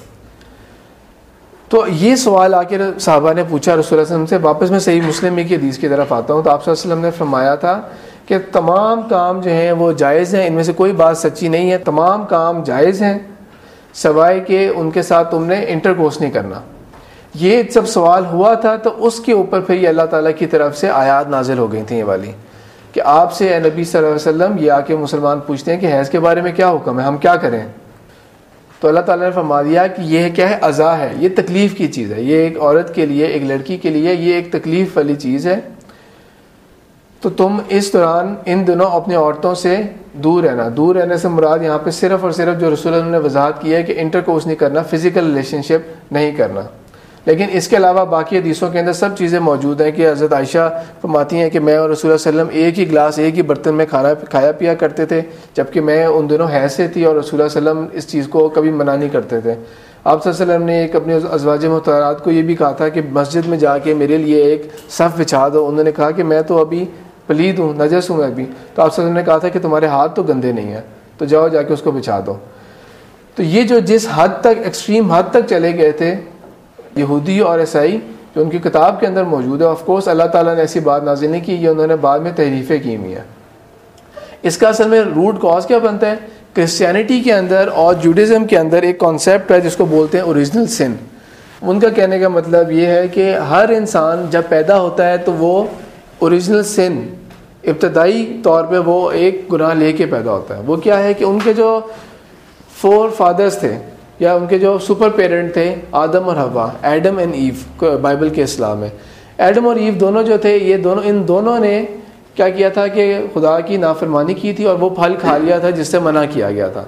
تو یہ سوال آ کے صحابہ نے پوچھا رسول اللہ صلی اللہ علیہ وسلم سے. واپس میں صحیح مسلم کی حدیث کی طرف آتا ہوں. تو آپ صلی اللہ علیہ وسلم نے فرمایا تھا کہ تمام کام جو ہیں وہ جائز ہیں، ان میں سے کوئی بات سچی نہیں ہے، تمام کام جائز ہیں سوائے کہ ان کے ساتھ تم نے انٹر کورس نہیں کرنا. یہ جب سوال ہوا تھا تو اس کے اوپر پھر یہ اللہ تعالیٰ کی طرف سے آیات نازل ہو گئی تھیں یہ والی کہ آپ سے اے نبی صلی اللہ علیہ وسلم یہ آ کے مسلمان پوچھتے ہیں کہ حیض کے بارے میں کیا حکم ہے، ہم کیا کریں؟ تو اللہ تعالیٰ نے فرما دیا کہ یہ کیا ہے، عزا ہے، یہ تکلیف کی چیز ہے، یہ ایک عورت کے لیے، ایک لڑکی کے لیے یہ ایک تکلیف والی چیز ہے. تو تم اس دوران ان دنوں اپنی عورتوں سے دور رہنا. دور رہنے سے مراد یہاں پہ صرف اور صرف جو رسول اللہ نے وضاحت کی ہے کہ انٹر کورس نہیں کرنا، فزیکل ریلیشن شپ نہیں کرنا. لیکن اس کے علاوہ باقی حدیثوں کے اندر سب چیزیں موجود ہیں کہ حضرت عائشہ فرماتی ہیں کہ میں اور رسول اللہ صلی اللہ علیہ وسلم ایک ہی گلاس ایک ہی برتن میں کھانا کھایا پیا کرتے تھے، جبکہ میں ان دنوں حیض سے تھی اور رسول اللہ صلی اللہ علیہ وسلم اس چیز کو کبھی منع نہیں کرتے تھے. آپ صلی اللہ علیہ وسلم نے ایک اپنے ازواج مطہرات کو یہ بھی کہا تھا کہ مسجد میں جا کے میرے لیے ایک صف بچھا دو. انہوں نے کہا کہ میں تو ابھی پلید ہوں، نجس ہوں میں ابھی. تو آپ صلی اللہ علیہ وسلم نے کہا تھا کہ تمہارے ہاتھ تو گندے نہیں ہیں، تو جاؤ جا کے اس کو بچھا دو. تو یہ جو جس حد تک ایکسٹریم حد تک چلے گئے تھے یہودی اور عیسائی، جو ان کی کتاب کے اندر موجود ہے، آف کورس اللہ تعالیٰ نے ایسی بات نازل نہیں کی، یہ انہوں نے بعد میں تحریفیں کی ہوئی ہیں. اس کا اصل میں روٹ کاز کیا بنتا ہے؟ کرسچینٹی کے اندر اور جوڈیزم کے اندر ایک کانسیپٹ ہے جس کو بولتے ہیں اوریجنل سن. ان کا کہنے کا مطلب یہ ہے کہ ہر انسان جب پیدا ہوتا ہے تو وہ اوریجنل سن، ابتدائی طور پہ وہ ایک گناہ لے کے پیدا ہوتا ہے. وہ کیا ہے کہ ان کے جو فور فادرز تھے یا ان کے جو سپر پیرنٹ تھے، آدم اور حوا، ایڈم اینڈ ایو بائبل کے اسلام میں، ایڈم اور ایو دونوں جو تھے، یہ دونوں ان دونوں نے کیا کیا تھا کہ خدا کی نافرمانی کی تھی اور وہ پھل کھا لیا تھا جس سے منع کیا گیا تھا.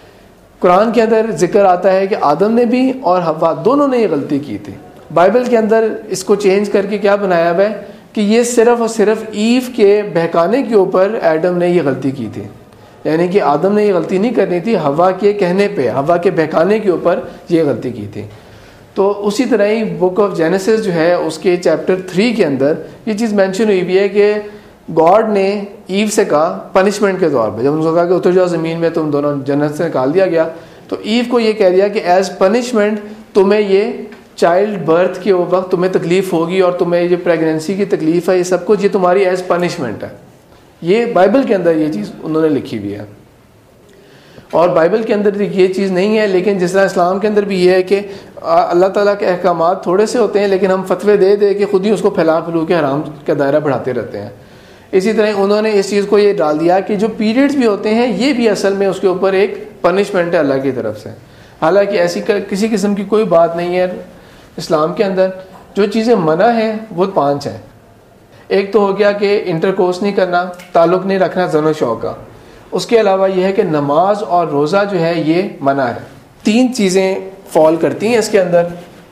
قرآن کے اندر ذکر آتا ہے کہ آدم نے بھی اور حوا دونوں نے یہ غلطی کی تھی. بائبل کے اندر اس کو چینج کر کے کیا بنایا ہوا ہے کہ یہ صرف اور صرف ایو کے بہکانے کے اوپر ایڈم نے یہ غلطی کی تھی، یعنی کہ آدم نے یہ غلطی نہیں کرنی تھی، حوا کے کہنے پہ، حوا کے بہکانے کے اوپر یہ غلطی کی تھی. تو اسی طرح ہی بک آف جینیسس جو ہے اس کے چیپٹر تھری کے اندر یہ چیز مینشن ہوئی بھی ہے کہ گاڈ نے ایو سے کہا پنشمنٹ کے طور پہ، جب ان کو کہا کہ اتر جاؤ زمین میں، تم دونوں جنت سے نکال دیا گیا، تو ایو کو یہ کہہ دیا کہ ایز پنشمنٹ تمہیں یہ چائلڈ برتھ کے وقت تمہیں تکلیف ہوگی اور تمہیں یہ پریگنینسی کی تکلیف ہے، یہ سب کچھ یہ تمہاری ایز پنشمنٹ ہے. یہ بائبل کے اندر یہ چیز انہوں نے لکھی ہوئی ہے. اور بائبل کے اندر یہ چیز نہیں ہے، لیکن جس طرح اسلام کے اندر بھی یہ ہے کہ اللہ تعالیٰ کے احکامات تھوڑے سے ہوتے ہیں لیکن ہم فتوے دے دے کے خود ہی اس کو پھیلا پھلو کے حرام کا دائرہ بڑھاتے رہتے ہیں. اسی طرح انہوں نے اس چیز کو یہ ڈال دیا کہ جو پیریڈز بھی ہوتے ہیں یہ بھی اصل میں اس کے اوپر ایک پنشمنٹ ہے اللہ کی طرف سے، حالانکہ ایسی کسی قسم کی کوئی بات نہیں ہے اسلام کے اندر. جو چیزیں منع ہیں وہ پانچ ہیں. ایک تو ہو گیا کہ انٹر کورس نہیں کرنا، تعلق نہیں رکھنا زن و شوق کا. اس کے علاوہ یہ ہے کہ نماز اور روزہ جو ہے یہ منع ہے. تین چیزیں فال کرتی ہیں اس کے اندر،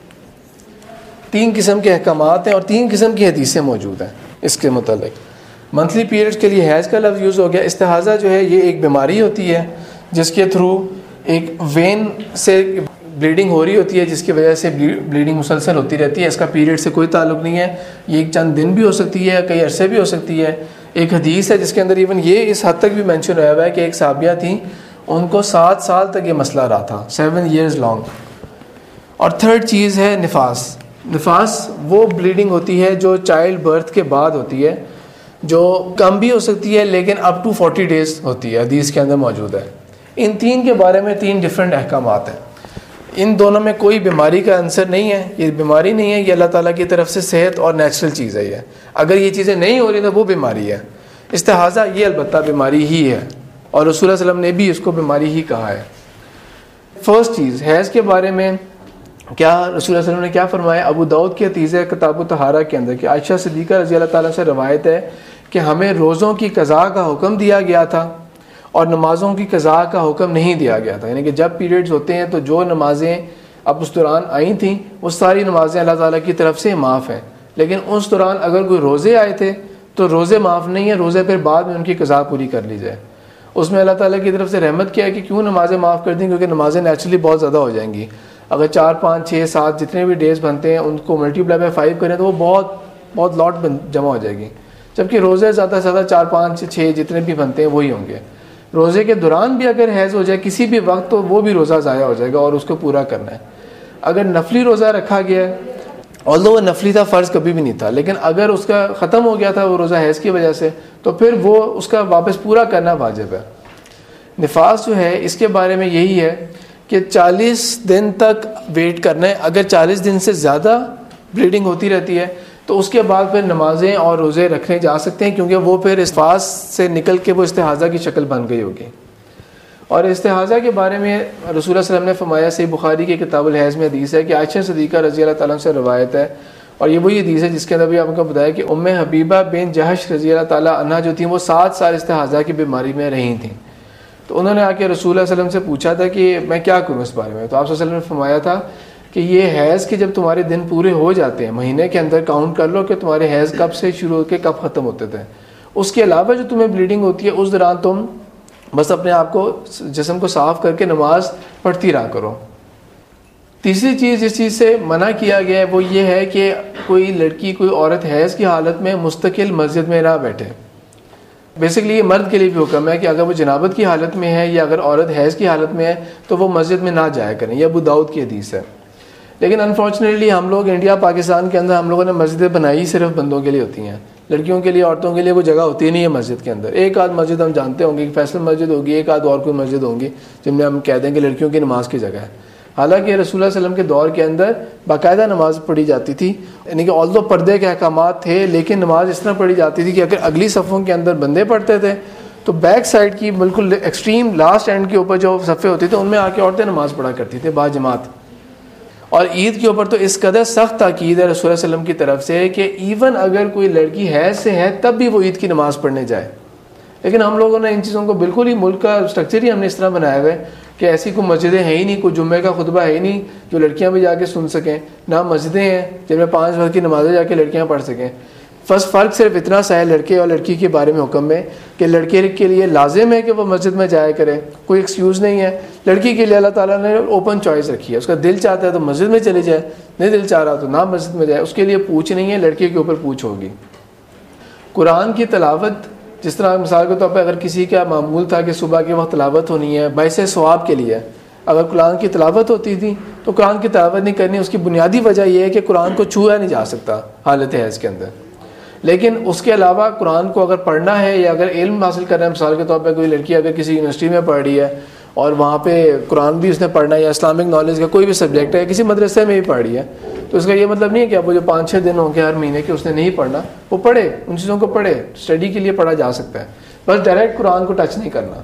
تین قسم کے احکامات ہیں اور تین قسم کی حدیثیں موجود ہیں اس کے متعلق. منتھلی پیریڈ کے لیے حیض کا لفظ یوز ہو گیا. استحاضہ جو ہے یہ ایک بیماری ہوتی ہے جس کے تھرو ایک وین سے بلیڈنگ ہو رہی ہوتی ہے، جس کی وجہ سے بلیڈنگ مسلسل ہوتی رہتی ہے. اس کا پیریڈ سے کوئی تعلق نہیں ہے. یہ ایک چند دن بھی ہو سکتی ہے، کئی عرصے بھی ہو سکتی ہے. ایک حدیث ہے جس کے اندر ایون یہ اس حد تک بھی مینشن ہوا ہے کہ ایک صحابیہ تھیں، ان کو سات سال تک یہ مسئلہ رہا تھا، سیون ایئرز لانگ. اور تھرڈ چیز ہے نفاس. نفاس وہ بلیڈنگ ہوتی ہے جو چائلڈ برتھ کے بعد ہوتی ہے، جو کم بھی ہو سکتی ہے لیکن اپ ٹو فورٹی ڈیز ہوتی ہے، حدیث کے اندر موجود ہے. ان تین کے بارے میں تین ڈفرینٹ احکامات ہیں. ان دونوں میں کوئی بیماری کا عنصر نہیں ہے، یہ بیماری نہیں ہے، یہ اللہ تعالیٰ کی طرف سے صحت اور نیچرل چیز ہے. یہ اگر یہ چیزیں نہیں ہو رہی تو وہ بیماری ہے. استحاضہ یہ البتہ بیماری ہی ہے اور رسول اللہ صلی اللہ علیہ وسلم نے بھی اس کو بیماری ہی کہا ہے. فرسٹ چیز حیض کے بارے میں کیا رسول اللہ صلی اللہ علیہ وسلم نے کیا فرمایا؟ ابو داؤد کی حدیث ہے کتاب الطہارہ کے اندر کہ عائشہ صدیقہ رضی اللہ تعالیٰ سے روایت ہے کہ ہمیں روزوں کی قضاء کا حکم دیا گیا تھا اور نمازوں کی قضاء کا حکم نہیں دیا گیا تھا. یعنی کہ جب پیریڈز ہوتے ہیں تو جو نمازیں اب اس دوران آئی تھیں وہ ساری نمازیں اللہ تعالیٰ کی طرف سے معاف ہیں، لیکن اس دوران اگر کوئی روزے آئے تھے تو روزے معاف نہیں ہیں، روزے پھر بعد میں ان کی قضاء پوری کر لی جائے. اس میں اللہ تعالیٰ کی طرف سے رحمت کیا ہے کہ کیوں نمازیں معاف کر دیں، کیونکہ نمازیں نیچرلی بہت زیادہ ہو جائیں گی. اگر چار پانچ چھ سات جتنے بھی ڈیز بنتے ہیں ان کو ملٹی پلائی بائی فائیو کریں تو وہ بہت بہت لاٹ بن جمع ہو جائے گی. جبکہ روزے زیادہ سے زیادہ چار پانچ چھ جتنے بھی بنتے ہیں وہی ہوں گے. روزے کے دوران بھی اگر حیض ہو جائے کسی بھی وقت تو وہ بھی روزہ ضائع ہو جائے گا اور اس کو پورا کرنا ہے. اگر نفلی روزہ رکھا گیا ہے although وہ نفلی تھا, فرض کبھی بھی نہیں تھا, لیکن اگر اس کا ختم ہو گیا تھا وہ روزہ حیض کی وجہ سے تو پھر وہ اس کا واپس پورا کرنا واجب ہے. نفاس جو ہے اس کے بارے میں یہی ہے کہ چالیس دن تک ویٹ کرنا ہے. اگر چالیس دن سے زیادہ بلیڈنگ ہوتی رہتی ہے تو اس کے بعد پھر نمازیں اور روزے رکھنے جا سکتے ہیں, کیونکہ وہ پھر نفاس سے نکل کے وہ استحاضہ کی شکل بن گئی ہوگی. اور استحاضہ کے بارے میں رسول اللہ صلی اللہ علیہ وسلم نے فرمایا, صحیح بخاری کی کتاب الحیض میں حدیث ہے کہ عائشہ صدیقہ رضی اللہ تعالیٰ عنہ سے روایت ہے, اور یہ وہی حدیث ہے جس کے اندر بھی آپ کو بتایا کہ ام حبیبہ بن جہش رضی اللہ تعالیٰ عنہ جو تھیں وہ سات سال استحاضہ کی بیماری میں رہی تھیں. تو انہوں نے آ کے رسول اللہ صلی اللہ علیہ وسلم سے پوچھا تھا کہ میں کیا کروں اس بارے میں. تو آپ صلی اللہ علیہ وسلم نے فرمایا تھا کہ یہ حیض کے جب تمہارے دن پورے ہو جاتے ہیں, مہینے کے اندر کاؤنٹ کر لو کہ تمہارے حیض کب سے شروع ہو کے کب ختم ہوتے تھے. اس کے علاوہ جو تمہیں بلیڈنگ ہوتی ہے اس دوران تم بس اپنے آپ کو جسم کو صاف کر کے نماز پڑھتی رہا کرو. تیسری چیز جس چیز سے منع کیا گیا ہے وہ یہ ہے کہ کوئی لڑکی کوئی عورت حیض کی حالت میں مستقل مسجد میں نہ بیٹھے. بیسکلی یہ مرد کے لیے بھی حکم ہے کہ اگر وہ جنابت کی حالت میں ہے یا اگر عورت حیض کی حالت میں ہے تو وہ مسجد میں نہ جایا کریں. یہ ابو داؤد کی حدیث ہے. لیکن انفارچونیٹلی ہم لوگ انڈیا پاکستان کے اندر ہم لوگوں نے مسجدیں بنائی صرف بندوں کے لیے ہوتی ہیں, لڑکیوں کے لیے عورتوں کے لیے کوئی جگہ ہوتی نہیں ہے مسجد کے اندر. ایک آدھ مسجد ہم جانتے ہوں گے, فیصل مسجد ہوگی, ایک آدھ اور کوئی مسجد ہوں گی جن میں ہم کہہ دیں کہ لڑکیوں کی نماز کی جگہ ہے. حالانکہ رسول اللہ صلی اللہ علیہ وسلم کے دور کے اندر باقاعدہ نماز پڑھی جاتی تھی, یعنی کہ آلدو پردے کے احکامات تھے لیکن نماز اس طرح پڑھی جاتی تھی کہ اگر اگلی صفوں کے اندر بندے پڑھتے تھے تو بیک سائڈ کی بالکل ایکسٹریم لاسٹ اینڈ کے اوپر جو صفیں ہوتی تھیں ان میں آ کے عورتیں نماز پڑھا کرتی تھیں با جماعت. اور عید کے اوپر تو اس قدر سخت تاکید ہے رسول اللہ علیہ وسلم کی طرف سے کہ ایون اگر کوئی لڑکی حیض سے ہے تب بھی وہ عید کی نماز پڑھنے جائے. لیکن ہم لوگوں نے ان چیزوں کو بالکل ہی, ملک کا اسٹرکچر ہی ہم نے اس طرح بنایا ہوا ہے کہ ایسی کوئی مسجدیں ہیں ہی نہیں, کوئی جمعے کا خطبہ ہے ہی نہیں جو لڑکیاں بھی جا کے سن سکیں, نہ مسجدیں ہیں جن میں پانچ وقت کی نمازیں جا کے لڑکیاں پڑھ سکیں. فرسٹ فرق صرف اتنا سا ہے لڑکے اور لڑکی کے بارے میں حکم میں کہ لڑکے کے لیے لازم ہے کہ وہ مسجد میں جایا کرے, کوئی ایکسکیوز نہیں ہے. لڑکی کے لیے اللہ تعالیٰ نے اوپن چوائس رکھی ہے, اس کا دل چاہتا ہے تو مسجد میں چلی جائے, نہیں دل چاہ رہا تو نہ مسجد میں جائے. اس کے لیے پوچھ نہیں ہے, لڑکے کے اوپر پوچھ ہوگی. قرآن کی تلاوت جس طرح مثال کے طور پہ اگر کسی کا معمول تھا کہ صبح کے وقت تلاوت ہونی ہے باعث ثواب کے لیے, اگر قرآن کی تلاوت ہوتی تھی تو قرآن کی تلاوت نہیں کرنی. اس کی بنیادی وجہ یہ ہے کہ قرآن کو چھویا نہیں جا سکتا حالت حیض کے اندر. لیکن اس کے علاوہ قرآن کو اگر پڑھنا ہے یا اگر علم حاصل کرنا ہے, مثال کے طور پہ کوئی لڑکی اگر کسی یونیورسٹی میں پڑھ رہی ہے اور وہاں پہ قرآن بھی اس نے پڑھنا ہے یا اسلامک نالج کا کوئی بھی سبجیکٹ ہے, کسی مدرسے میں بھی پڑھ رہی ہے, تو اس کا یہ مطلب نہیں ہے کہ اب وہ جو پانچ چھ دن ہوں گے ہر مہینے کے اس نے نہیں پڑھنا, وہ پڑھے, ان چیزوں کو پڑھے, اسٹڈی کے لیے پڑھا جا سکتا ہے, بس ڈائریکٹ قرآن کو ٹچ نہیں کرنا.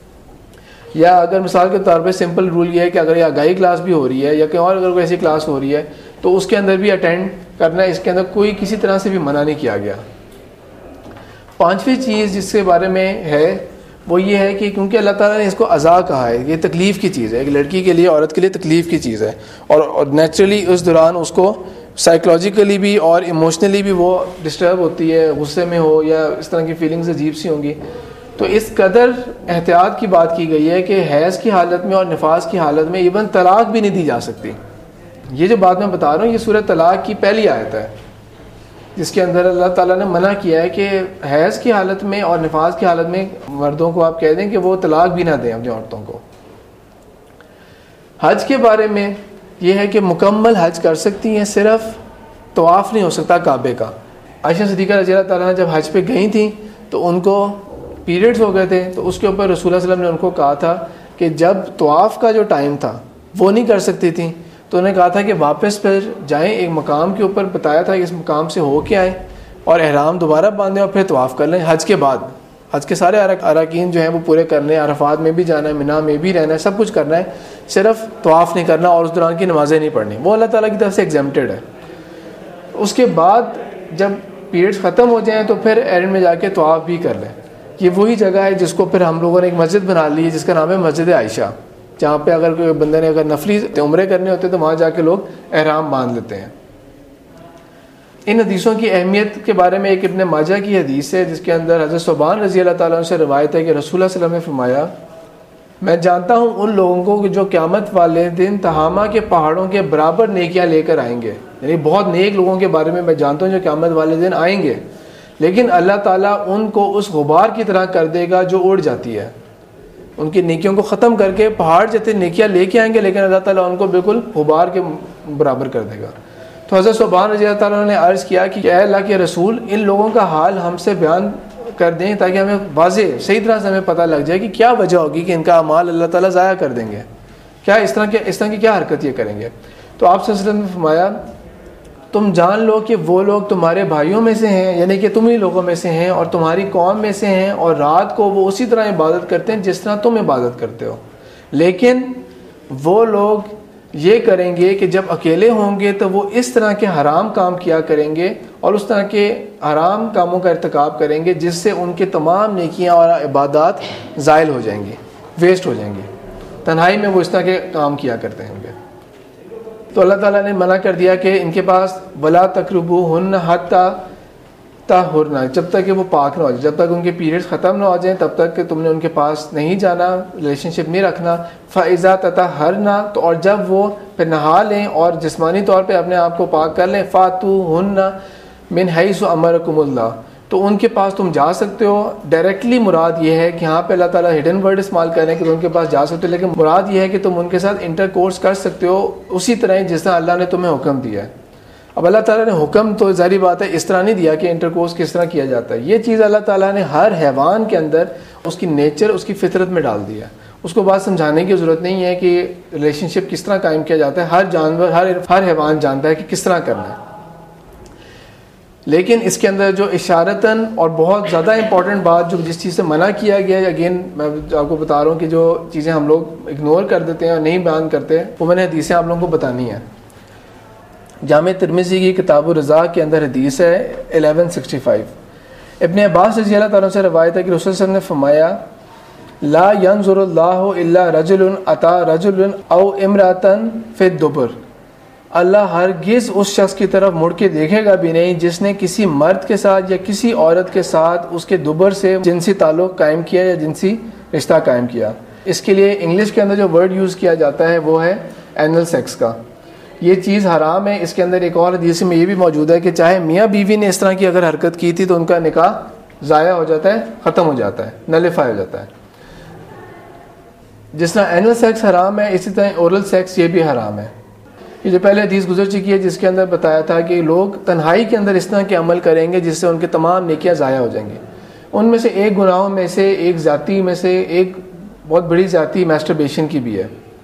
یا اگر مثال کے طور پہ سمپل رول یہ ہے کہ اگر یہ آگاہی کلاس بھی ہو رہی ہے یا کہیں اور اگر کوئی ایسی کلاس ہو رہی ہے تو اس کے اندر بھی اٹینڈ کرنا ہے, اس کے اندر کوئی کسی طرح سے بھی منع نہیں کیا گیا. پانچویں چیز جس کے بارے میں ہے وہ یہ ہے کہ کیونکہ اللہ تعالیٰ نے اس کو عزا کہا ہے, یہ تکلیف کی چیز ہے, ایک لڑکی کے لیے عورت کے لیے تکلیف کی چیز ہے, اور نیچرلی اس دوران اس کو سائیکولوجیکلی بھی اور ایموشنلی بھی وہ ڈسٹرب ہوتی ہے, غصے میں ہو یا اس طرح کی فیلنگز عجیب سی ہوں گی. تو اس قدر احتیاط کی بات کی گئی ہے کہ حیض کی حالت میں اور نفاس کی حالت میں ایون طلاق بھی نہیں دی جا سکتی. یہ جو بات میں بتا رہا ہوں یہ سورہ طلاق کی پہلی آیت ہے جس کے اندر اللہ تعالیٰ نے منع کیا ہے کہ حیض کی حالت میں اور نفاس کی حالت میں مردوں کو آپ کہہ دیں کہ وہ طلاق بھی نہ دیں اپنی عورتوں کو. حج کے بارے میں یہ ہے کہ مکمل حج کر سکتی ہیں, صرف طواف نہیں ہو سکتا کعبے کا. عائشہ صدیقہ رضی اللہ تعالیٰ جب حج پہ گئی تھیں تو ان کو پیریڈز ہو گئے تھے, تو اس کے اوپر رسول اللہ صلی اللہ علیہ وسلم نے ان کو کہا تھا کہ جب طواف کا جو ٹائم تھا وہ نہیں کر سکتی تھیں تو انہوں نے کہا تھا کہ واپس پھر جائیں, ایک مقام کے اوپر بتایا تھا کہ اس مقام سے ہو کے آئیں اور احرام دوبارہ باندھیں اور پھر طواف کر لیں حج کے بعد. حج کے سارے اراکین جو ہیں وہ پورے کرنے ہیں, عرفات میں بھی جانا ہے, مینا میں بھی رہنا ہے, سب کچھ کرنا ہے, صرف طواف نہیں کرنا اور اس دوران کی نمازیں نہیں پڑھنی, وہ اللہ تعالیٰ کی طرف سے ایگزمپٹڈ ہے. اس کے بعد جب پیریڈز ختم ہو جائیں تو پھر اینڈ میں جا کے طواف بھی کر لیں. یہ وہی جگہ ہے جس کو پھر ہم لوگوں نے ایک مسجد بنا لی ہے جس کا نام ہے مسجد عائشہ, جہاں پہ اگر کوئی بندے نے اگر نفلی عمرے کرنے ہوتے تو وہاں جا کے لوگ احرام باندھ لیتے ہیں. ان حدیثوں کی اہمیت کے بارے میں ایک ابن ماجہ کی حدیث ہے جس کے اندر حضرت ثوبان رضی اللہ تعالیٰ عنہ سے روایت ہے کہ رسول اللہ صلی اللہ علیہ وسلم نے فرمایا میں جانتا ہوں ان لوگوں کو جو قیامت والے دن تہامہ کے پہاڑوں کے برابر نیکیاں لے کر آئیں گے. یعنی بہت نیک لوگوں کے بارے میں میں جانتا ہوں جو قیامت والے دن آئیں گے, لیکن اللہ تعالیٰ ان کو اس غبار کی طرح کر دے گا جو اڑ جاتی ہے. ان کی نیکیوں کو ختم کر کے پہاڑ جتنے نیکیاں لے کے آئیں گے, لیکن اللہ تعالیٰ ان کو بالکل غبار کے برابر کر دے گا. تو حضرت ثوبان رضی اللہ تعالیٰ نے عرض کیا کہ اے اللہ کے رسول, ان لوگوں کا حال ہم سے بیان کر دیں تاکہ ہمیں واضح صحیح طرح سے ہمیں پتہ لگ جائے کہ کیا وجہ ہوگی کہ ان کا اعمال اللہ تعالیٰ ضائع کر دیں گے, کیا اس طرح کے اس طرح کی کیا حرکت یہ کریں گے. تو آپ صلی اللہ علیہ وسلم نے فرمایا تم جان لو کہ وہ لوگ تمہارے بھائیوں میں سے ہیں, یعنی کہ تم ہی لوگوں میں سے ہیں اور تمہاری قوم میں سے ہیں, اور رات کو وہ اسی طرح عبادت کرتے ہیں جس طرح تم عبادت کرتے ہو, لیکن وہ لوگ یہ کریں گے کہ جب اکیلے ہوں گے تو وہ اس طرح کے حرام کام کیا کریں گے اور اس طرح کے حرام کاموں کا ارتکاب کریں گے جس سے ان کے تمام نیکیاں اور عبادات زائل ہو جائیں گی, ویسٹ ہو جائیں گی. تنہائی میں وہ اس طرح کے کام کیا کرتے ہیں. تو اللہ تعالیٰ نے منع کر دیا کہ ان کے پاس ولا تقربوہن حتی طہرن, جب تک کہ وہ پاک نہ ہو جائے, جب تک ان کے پیریڈز ختم نہ ہو جائیں تب تک کہ تم نے ان کے پاس نہیں جانا, ریلیشن شپ نہیں رکھنا. فَإِذَا تَطَهَّرْنَ, تو اور جب وہ پھر نہا لیں اور جسمانی طور پہ اپنے آپ کو پاک کر لیں, فَاتُوهُنَّ مِنْ حَيْثُ أَمَرَكُمُ اللَّهُ, تو ان کے پاس تم جا سکتے ہو. ڈائریکٹلی مراد یہ ہے کہ یہاں پہ اللہ تعالیٰ ہڈن ورڈ استعمال کر رہے ہیں کہ تم ان کے پاس جا سکتے ہو, لیکن مراد یہ ہے کہ تم ان کے ساتھ انٹر کورس کر سکتے ہو اسی طرح جس طرح اللہ نے تمہیں حکم دیا ہے. اب اللہ تعالیٰ نے حکم تو ظاہری بات ہے اس طرح نہیں دیا کہ انٹر کورس کس طرح کیا جاتا ہے. یہ چیز اللہ تعالیٰ نے ہر حیوان کے اندر اس کی نیچر, اس کی فطرت میں ڈال دیا ہے. اس کو بات سمجھانے کی ضرورت نہیں ہے کہ ریلیشن شپ کس طرح قائم کیا جاتا ہے. ہر جانور, ہر ہر حیوان جانتا ہے کہ کس طرح کرنا ہے. لیکن اس کے اندر جو اشارتاً اور بہت زیادہ امپورٹنٹ بات جو جس چیز سے منع کیا گیا ہے, اگین میں آپ کو بتا رہا ہوں کہ جو چیزیں ہم لوگ اگنور کر دیتے ہیں اور نہیں بیان کرتے, وہ میں نے حدیثیں آپ لوگوں کو بتانی ہیں. جامع ترمذی کی کتاب الرضا کے اندر حدیث ہے الیون سکسٹی فائیو. ابن عباس رضی اللہ تعالیٰ سے روایت ہے کہ رسول صلی اللہ علیہ وسلم نے فرمایا لا ينظر اللہ الا رجل اتا رجل او امراتن فی الدبر, اللہ ہرگز اس شخص کی طرف مڑ کے دیکھے گا بھی نہیں جس نے کسی مرد کے ساتھ یا کسی عورت کے ساتھ اس کے دبر سے جنسی تعلق قائم کیا یا جنسی رشتہ قائم کیا. اس کے لیے انگلش کے اندر جو ورڈ یوز کیا جاتا ہے وہ ہے اینل سیکس کا. یہ چیز حرام ہے. اس کے اندر ایک اور حدیث میں یہ بھی موجود ہے کہ چاہے میاں بیوی نے اس طرح کی اگر حرکت کی تھی تو ان کا نکاح ضائع ہو جاتا ہے, ختم ہو جاتا ہے, نلیفائی ہو جاتا ہے. جس طرح اینل سیکس حرام ہے اسی طرح اورل سیکس یہ بھی حرام ہے. یہ جو پہلے حدیث گزر چکی ہے جس کے اندر بتایا تھا کہ لوگ تنہائی کے اندر اس طرح کے عمل کریں گے جس سے ان کے تمام نیکیاں ضائع ہو جائیں گے. ان میں سے ایک گناہوں میں سے ایک ذاتی میں سے ایک بہت بڑی ذاتی میسٹربیشن کی بھی ہے.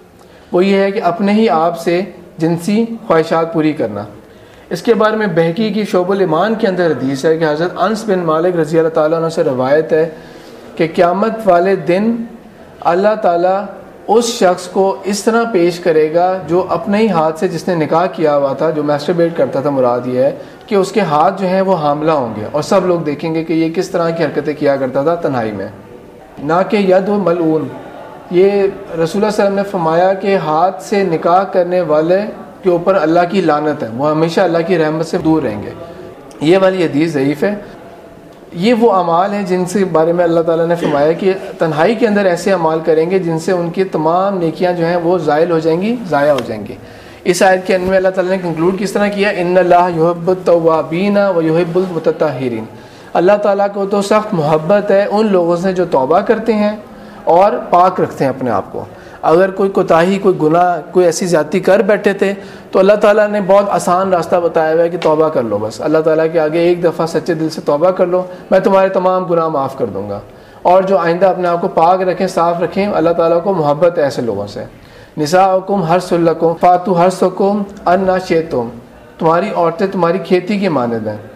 وہ یہ ہے کہ اپنے ہی آپ سے جنسی خواہشات پوری کرنا. اس کے بارے میں بہقی کی شعب الایمان کے اندر حدیث ہے کہ حضرت انس بن مالک رضی اللہ تعالیٰ عنہ سے روایت ہے کہ قیامت والے دن اللہ تعالیٰ اس شخص کو اس طرح پیش کرے گا جو اپنے ہی ہاتھ سے جس نے نکاح کیا ہوا تھا, جو میسٹربیٹ کرتا تھا, مراد یہ ہے کہ اس کے ہاتھ جو ہیں وہ حاملہ ہوں گے اور سب لوگ دیکھیں گے کہ یہ کس طرح کی حرکتیں کیا کرتا تھا تنہائی میں. نہ کہ ید و ملعون, یہ رسول اللہ صلی اللہ علیہ وسلم نے فرمایا کہ ہاتھ سے نکاح کرنے والے کے اوپر اللہ کی لعنت ہے, وہ ہمیشہ اللہ کی رحمت سے دور رہیں گے. یہ والی حدیث ضعیف ہے. یہ وہ اعمال ہیں جن سے بارے میں اللہ تعالیٰ نے فرمایا کہ تنہائی کے اندر ایسے اعمال کریں گے جن سے ان کی تمام نیکیاں جو ہیں وہ زائل ہو جائیں گی, ضائع ہو جائیں گی. اس آیت کے اندر میں اللہ تعالیٰ نے کنکلوڈ کس طرح کیا, ان اللہ یحب التوابین و یحب المتطہرین, اللہ تعالیٰ کو تو سخت محبت ہے ان لوگوں سے جو توبہ کرتے ہیں اور پاک رکھتے ہیں اپنے آپ کو. اگر کوئی کوتاہی, کوئی گناہ, کوئی ایسی زیادتی کر بیٹھے تھے تو اللہ تعالیٰ نے بہت آسان راستہ بتایا ہوا ہے کہ توبہ کر لو. بس اللہ تعالیٰ کے آگے ایک دفعہ سچے دل سے توبہ کر لو, میں تمہارے تمام گناہ معاف کر دوں گا. اور جو آئندہ اپنے آپ کو پاک رکھیں, صاف رکھیں, اللہ تعالیٰ کو محبت ہے ایسے لوگوں سے. نساؤکم حرث لکم فاتوا حرثکم انا شئتم, تمہاری عورتیں تمہاری کھیتی کی مانند ہیں.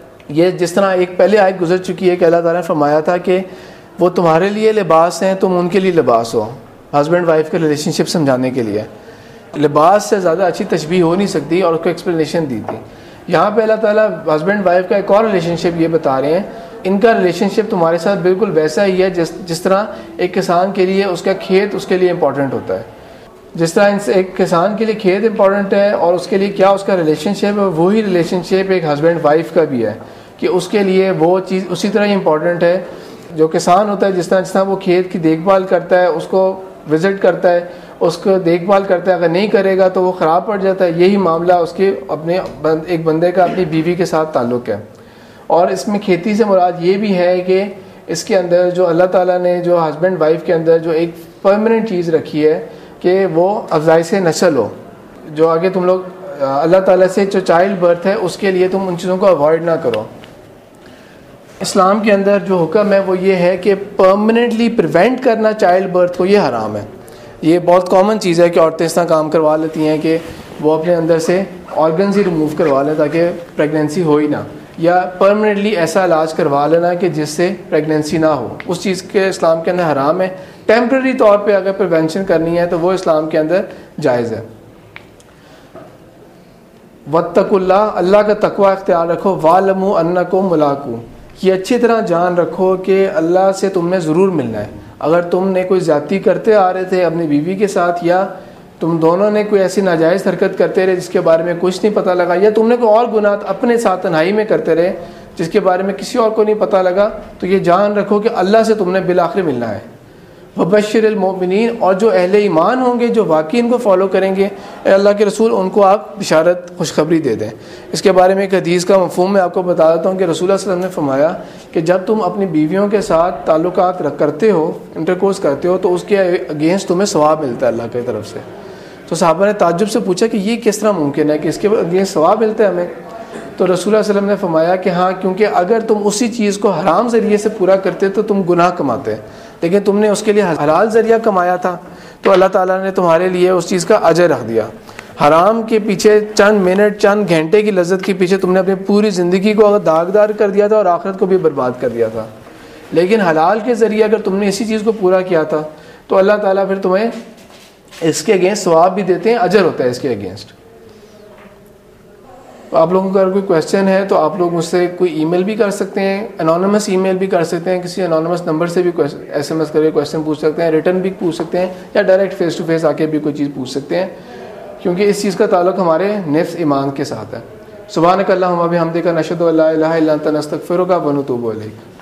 یہ جس طرح ایک پہلے آیت گزر چکی ہے کہ اللہ تعالیٰ نے فرمایا تھا کہ وہ تمہارے لیے لباس ہیں, تم ان کے لیے لباس ہو. ہسبینڈ وائف کے ریلیشن شپ سمجھانے کے لیے لباس سے زیادہ اچھی تشبیہ ہو نہیں سکتی, اور اس کو ایکسپلینیشن دی تھی. یہاں پہ اللہ تعالیٰ ہسبینڈ وائف کا ایک اور ریلیشن شپ یہ بتا رہے ہیں, ان کا ریلیشن شپ تمہارے ساتھ بالکل ویسا ہی ہے جس جس طرح ایک کسان کے لیے اس کا کھیت اس کے لیے امپورٹنٹ ہوتا ہے. جس طرح ایک کسان کے لیے کھیت امپورٹنٹ ہے اور اس کے لیے کیا اس کا ریلیشن شپ ہے, وہی ریلیشن شپ ایک ہسبینڈ وائف کا بھی ہے کہ اس کے لیے وہ چیز اسی طرح ہی امپورٹنٹ ہے. جو کسان ہوتا ہے جس طرح جس طرح وہ کھیت کی دیکھ بھال کرتا ہے, اس کو وزٹ کرتا ہے, اس کو دیکھ بھال کرتا ہے, اگر نہیں کرے گا تو وہ خراب پڑ جاتا ہے. یہی معاملہ اس کے اپنے ایک بندے کا اپنی بیوی کے ساتھ تعلق ہے. اور اس میں کھیتی سے مراد یہ بھی ہے کہ اس کے اندر جو اللہ تعالیٰ نے جو ہسبینڈ وائف کے اندر جو ایک پرماننٹ چیز رکھی ہے کہ وہ افزائش نسل ہو, جو آگے تم لوگ اللہ تعالیٰ سے جو چائلڈ برتھ ہے اس کے لیے تم ان چیزوں کو اوائڈ نہ کرو. اسلام کے اندر جو حکم ہے وہ یہ ہے کہ پرماننٹلی پریونٹ کرنا چائلڈ برتھ کو, یہ حرام ہے. یہ بہت کامن چیز ہے کہ عورتیں اس طرح کام کروا لیتی ہیں کہ وہ اپنے اندر سے آرگنز ہی ریموو کروا لیں تاکہ پریگنینسی ہو ہی نہ, یا پرماننٹلی ایسا علاج کروا لینا کہ جس سے پریگنینسی نہ ہو. اس چیز کے اسلام کے اندر حرام ہے. ٹیمپرری طور پہ اگر پریونشن کرنی ہے تو وہ اسلام کے اندر جائز ہے. واتقوا اللہ, اللہ کا تقوی اختیار رکھو. وَاعْلَمُوا أَنَّكُم مُّلَاقُوهُ, یہ اچھی طرح جان رکھو کہ اللہ سے تم نے ضرور ملنا ہے. اگر تم نے کوئی زیادتی کرتے آ رہے تھے اپنی بیوی کے ساتھ, یا تم دونوں نے کوئی ایسی ناجائز حرکت کرتے رہے جس کے بارے میں کچھ نہیں پتہ لگا, یا تم نے کوئی اور گناہ اپنے ساتھ تنہائی میں کرتے رہے جس کے بارے میں کسی اور کو نہیں پتہ لگا, تو یہ جان رکھو کہ اللہ سے تم نے بالآخر ملنا ہے. وبشر المؤمنین, اور جو اہل ایمان ہوں گے جو واقعی ان کو فالو کریں گے, اے اللہ کے رسول ان کو آپ بشارت خوشخبری دے دیں. اس کے بارے میں ایک حدیث کا مفہوم میں آپ کو بتا دیتا ہوں کہ رسول اللہ صلی اللہ علیہ وسلم نے فرمایا کہ جب تم اپنی بیویوں کے ساتھ تعلقات کرتے ہو, انٹرکورس کرتے ہو, تو اس کے اگینسٹ تمہیں ثواب ملتا ہے اللہ کی طرف سے. تو صحابہ نے تعجب سے پوچھا کہ یہ کس طرح ممکن ہے کہ اس کے اگینسٹ ثواب ملتا ہے ہمیں؟ تو رسول اللہ صلی اللہ علیہ وسلم نے فرمایا کہ ہاں, کیونکہ اگر تم اسی چیز کو حرام ذریعے سے پورا کرتے تو تم گناہ کماتے, لیکن تم نے اس کے لیے حلال ذریعہ کمایا تھا تو اللہ تعالیٰ نے تمہارے لیے اس چیز کا اجر رکھ دیا. حرام کے پیچھے چند منٹ چند گھنٹے کی لذت کے پیچھے تم نے اپنی پوری زندگی کو اگر داغدار کر دیا تھا اور آخرت کو بھی برباد کر دیا تھا. لیکن حلال کے ذریعے اگر تم نے اسی چیز کو پورا کیا تھا تو اللہ تعالیٰ پھر تمہیں اس کے اگینسٹ ثواب بھی دیتے ہیں, اجر ہوتا ہے اس کے اگینسٹ. تو آپ لوگوں کا اگر کوئی کویشچن ہے تو آپ لوگ مجھ سے کوئی ای میل بھی کر سکتے ہیں, انانیمس ای میل بھی کر سکتے ہیں, کسی انانیمس نمبر سے بھی ایس ایم ایس کر کے کویشچن پوچھ سکتے ہیں, ریٹرن بھی پوچھ سکتے ہیں, یا ڈائریکٹ فیس ٹو فیس آ کے بھی کوئی چیز پوچھ سکتے ہیں, کیونکہ اس چیز کا تعلق ہمارے نفس ایمان کے ساتھ ہے. سبحانک اللہم و بحمدک نشہد ان لا الہ الا انت نستغفرک و نتوب الیک.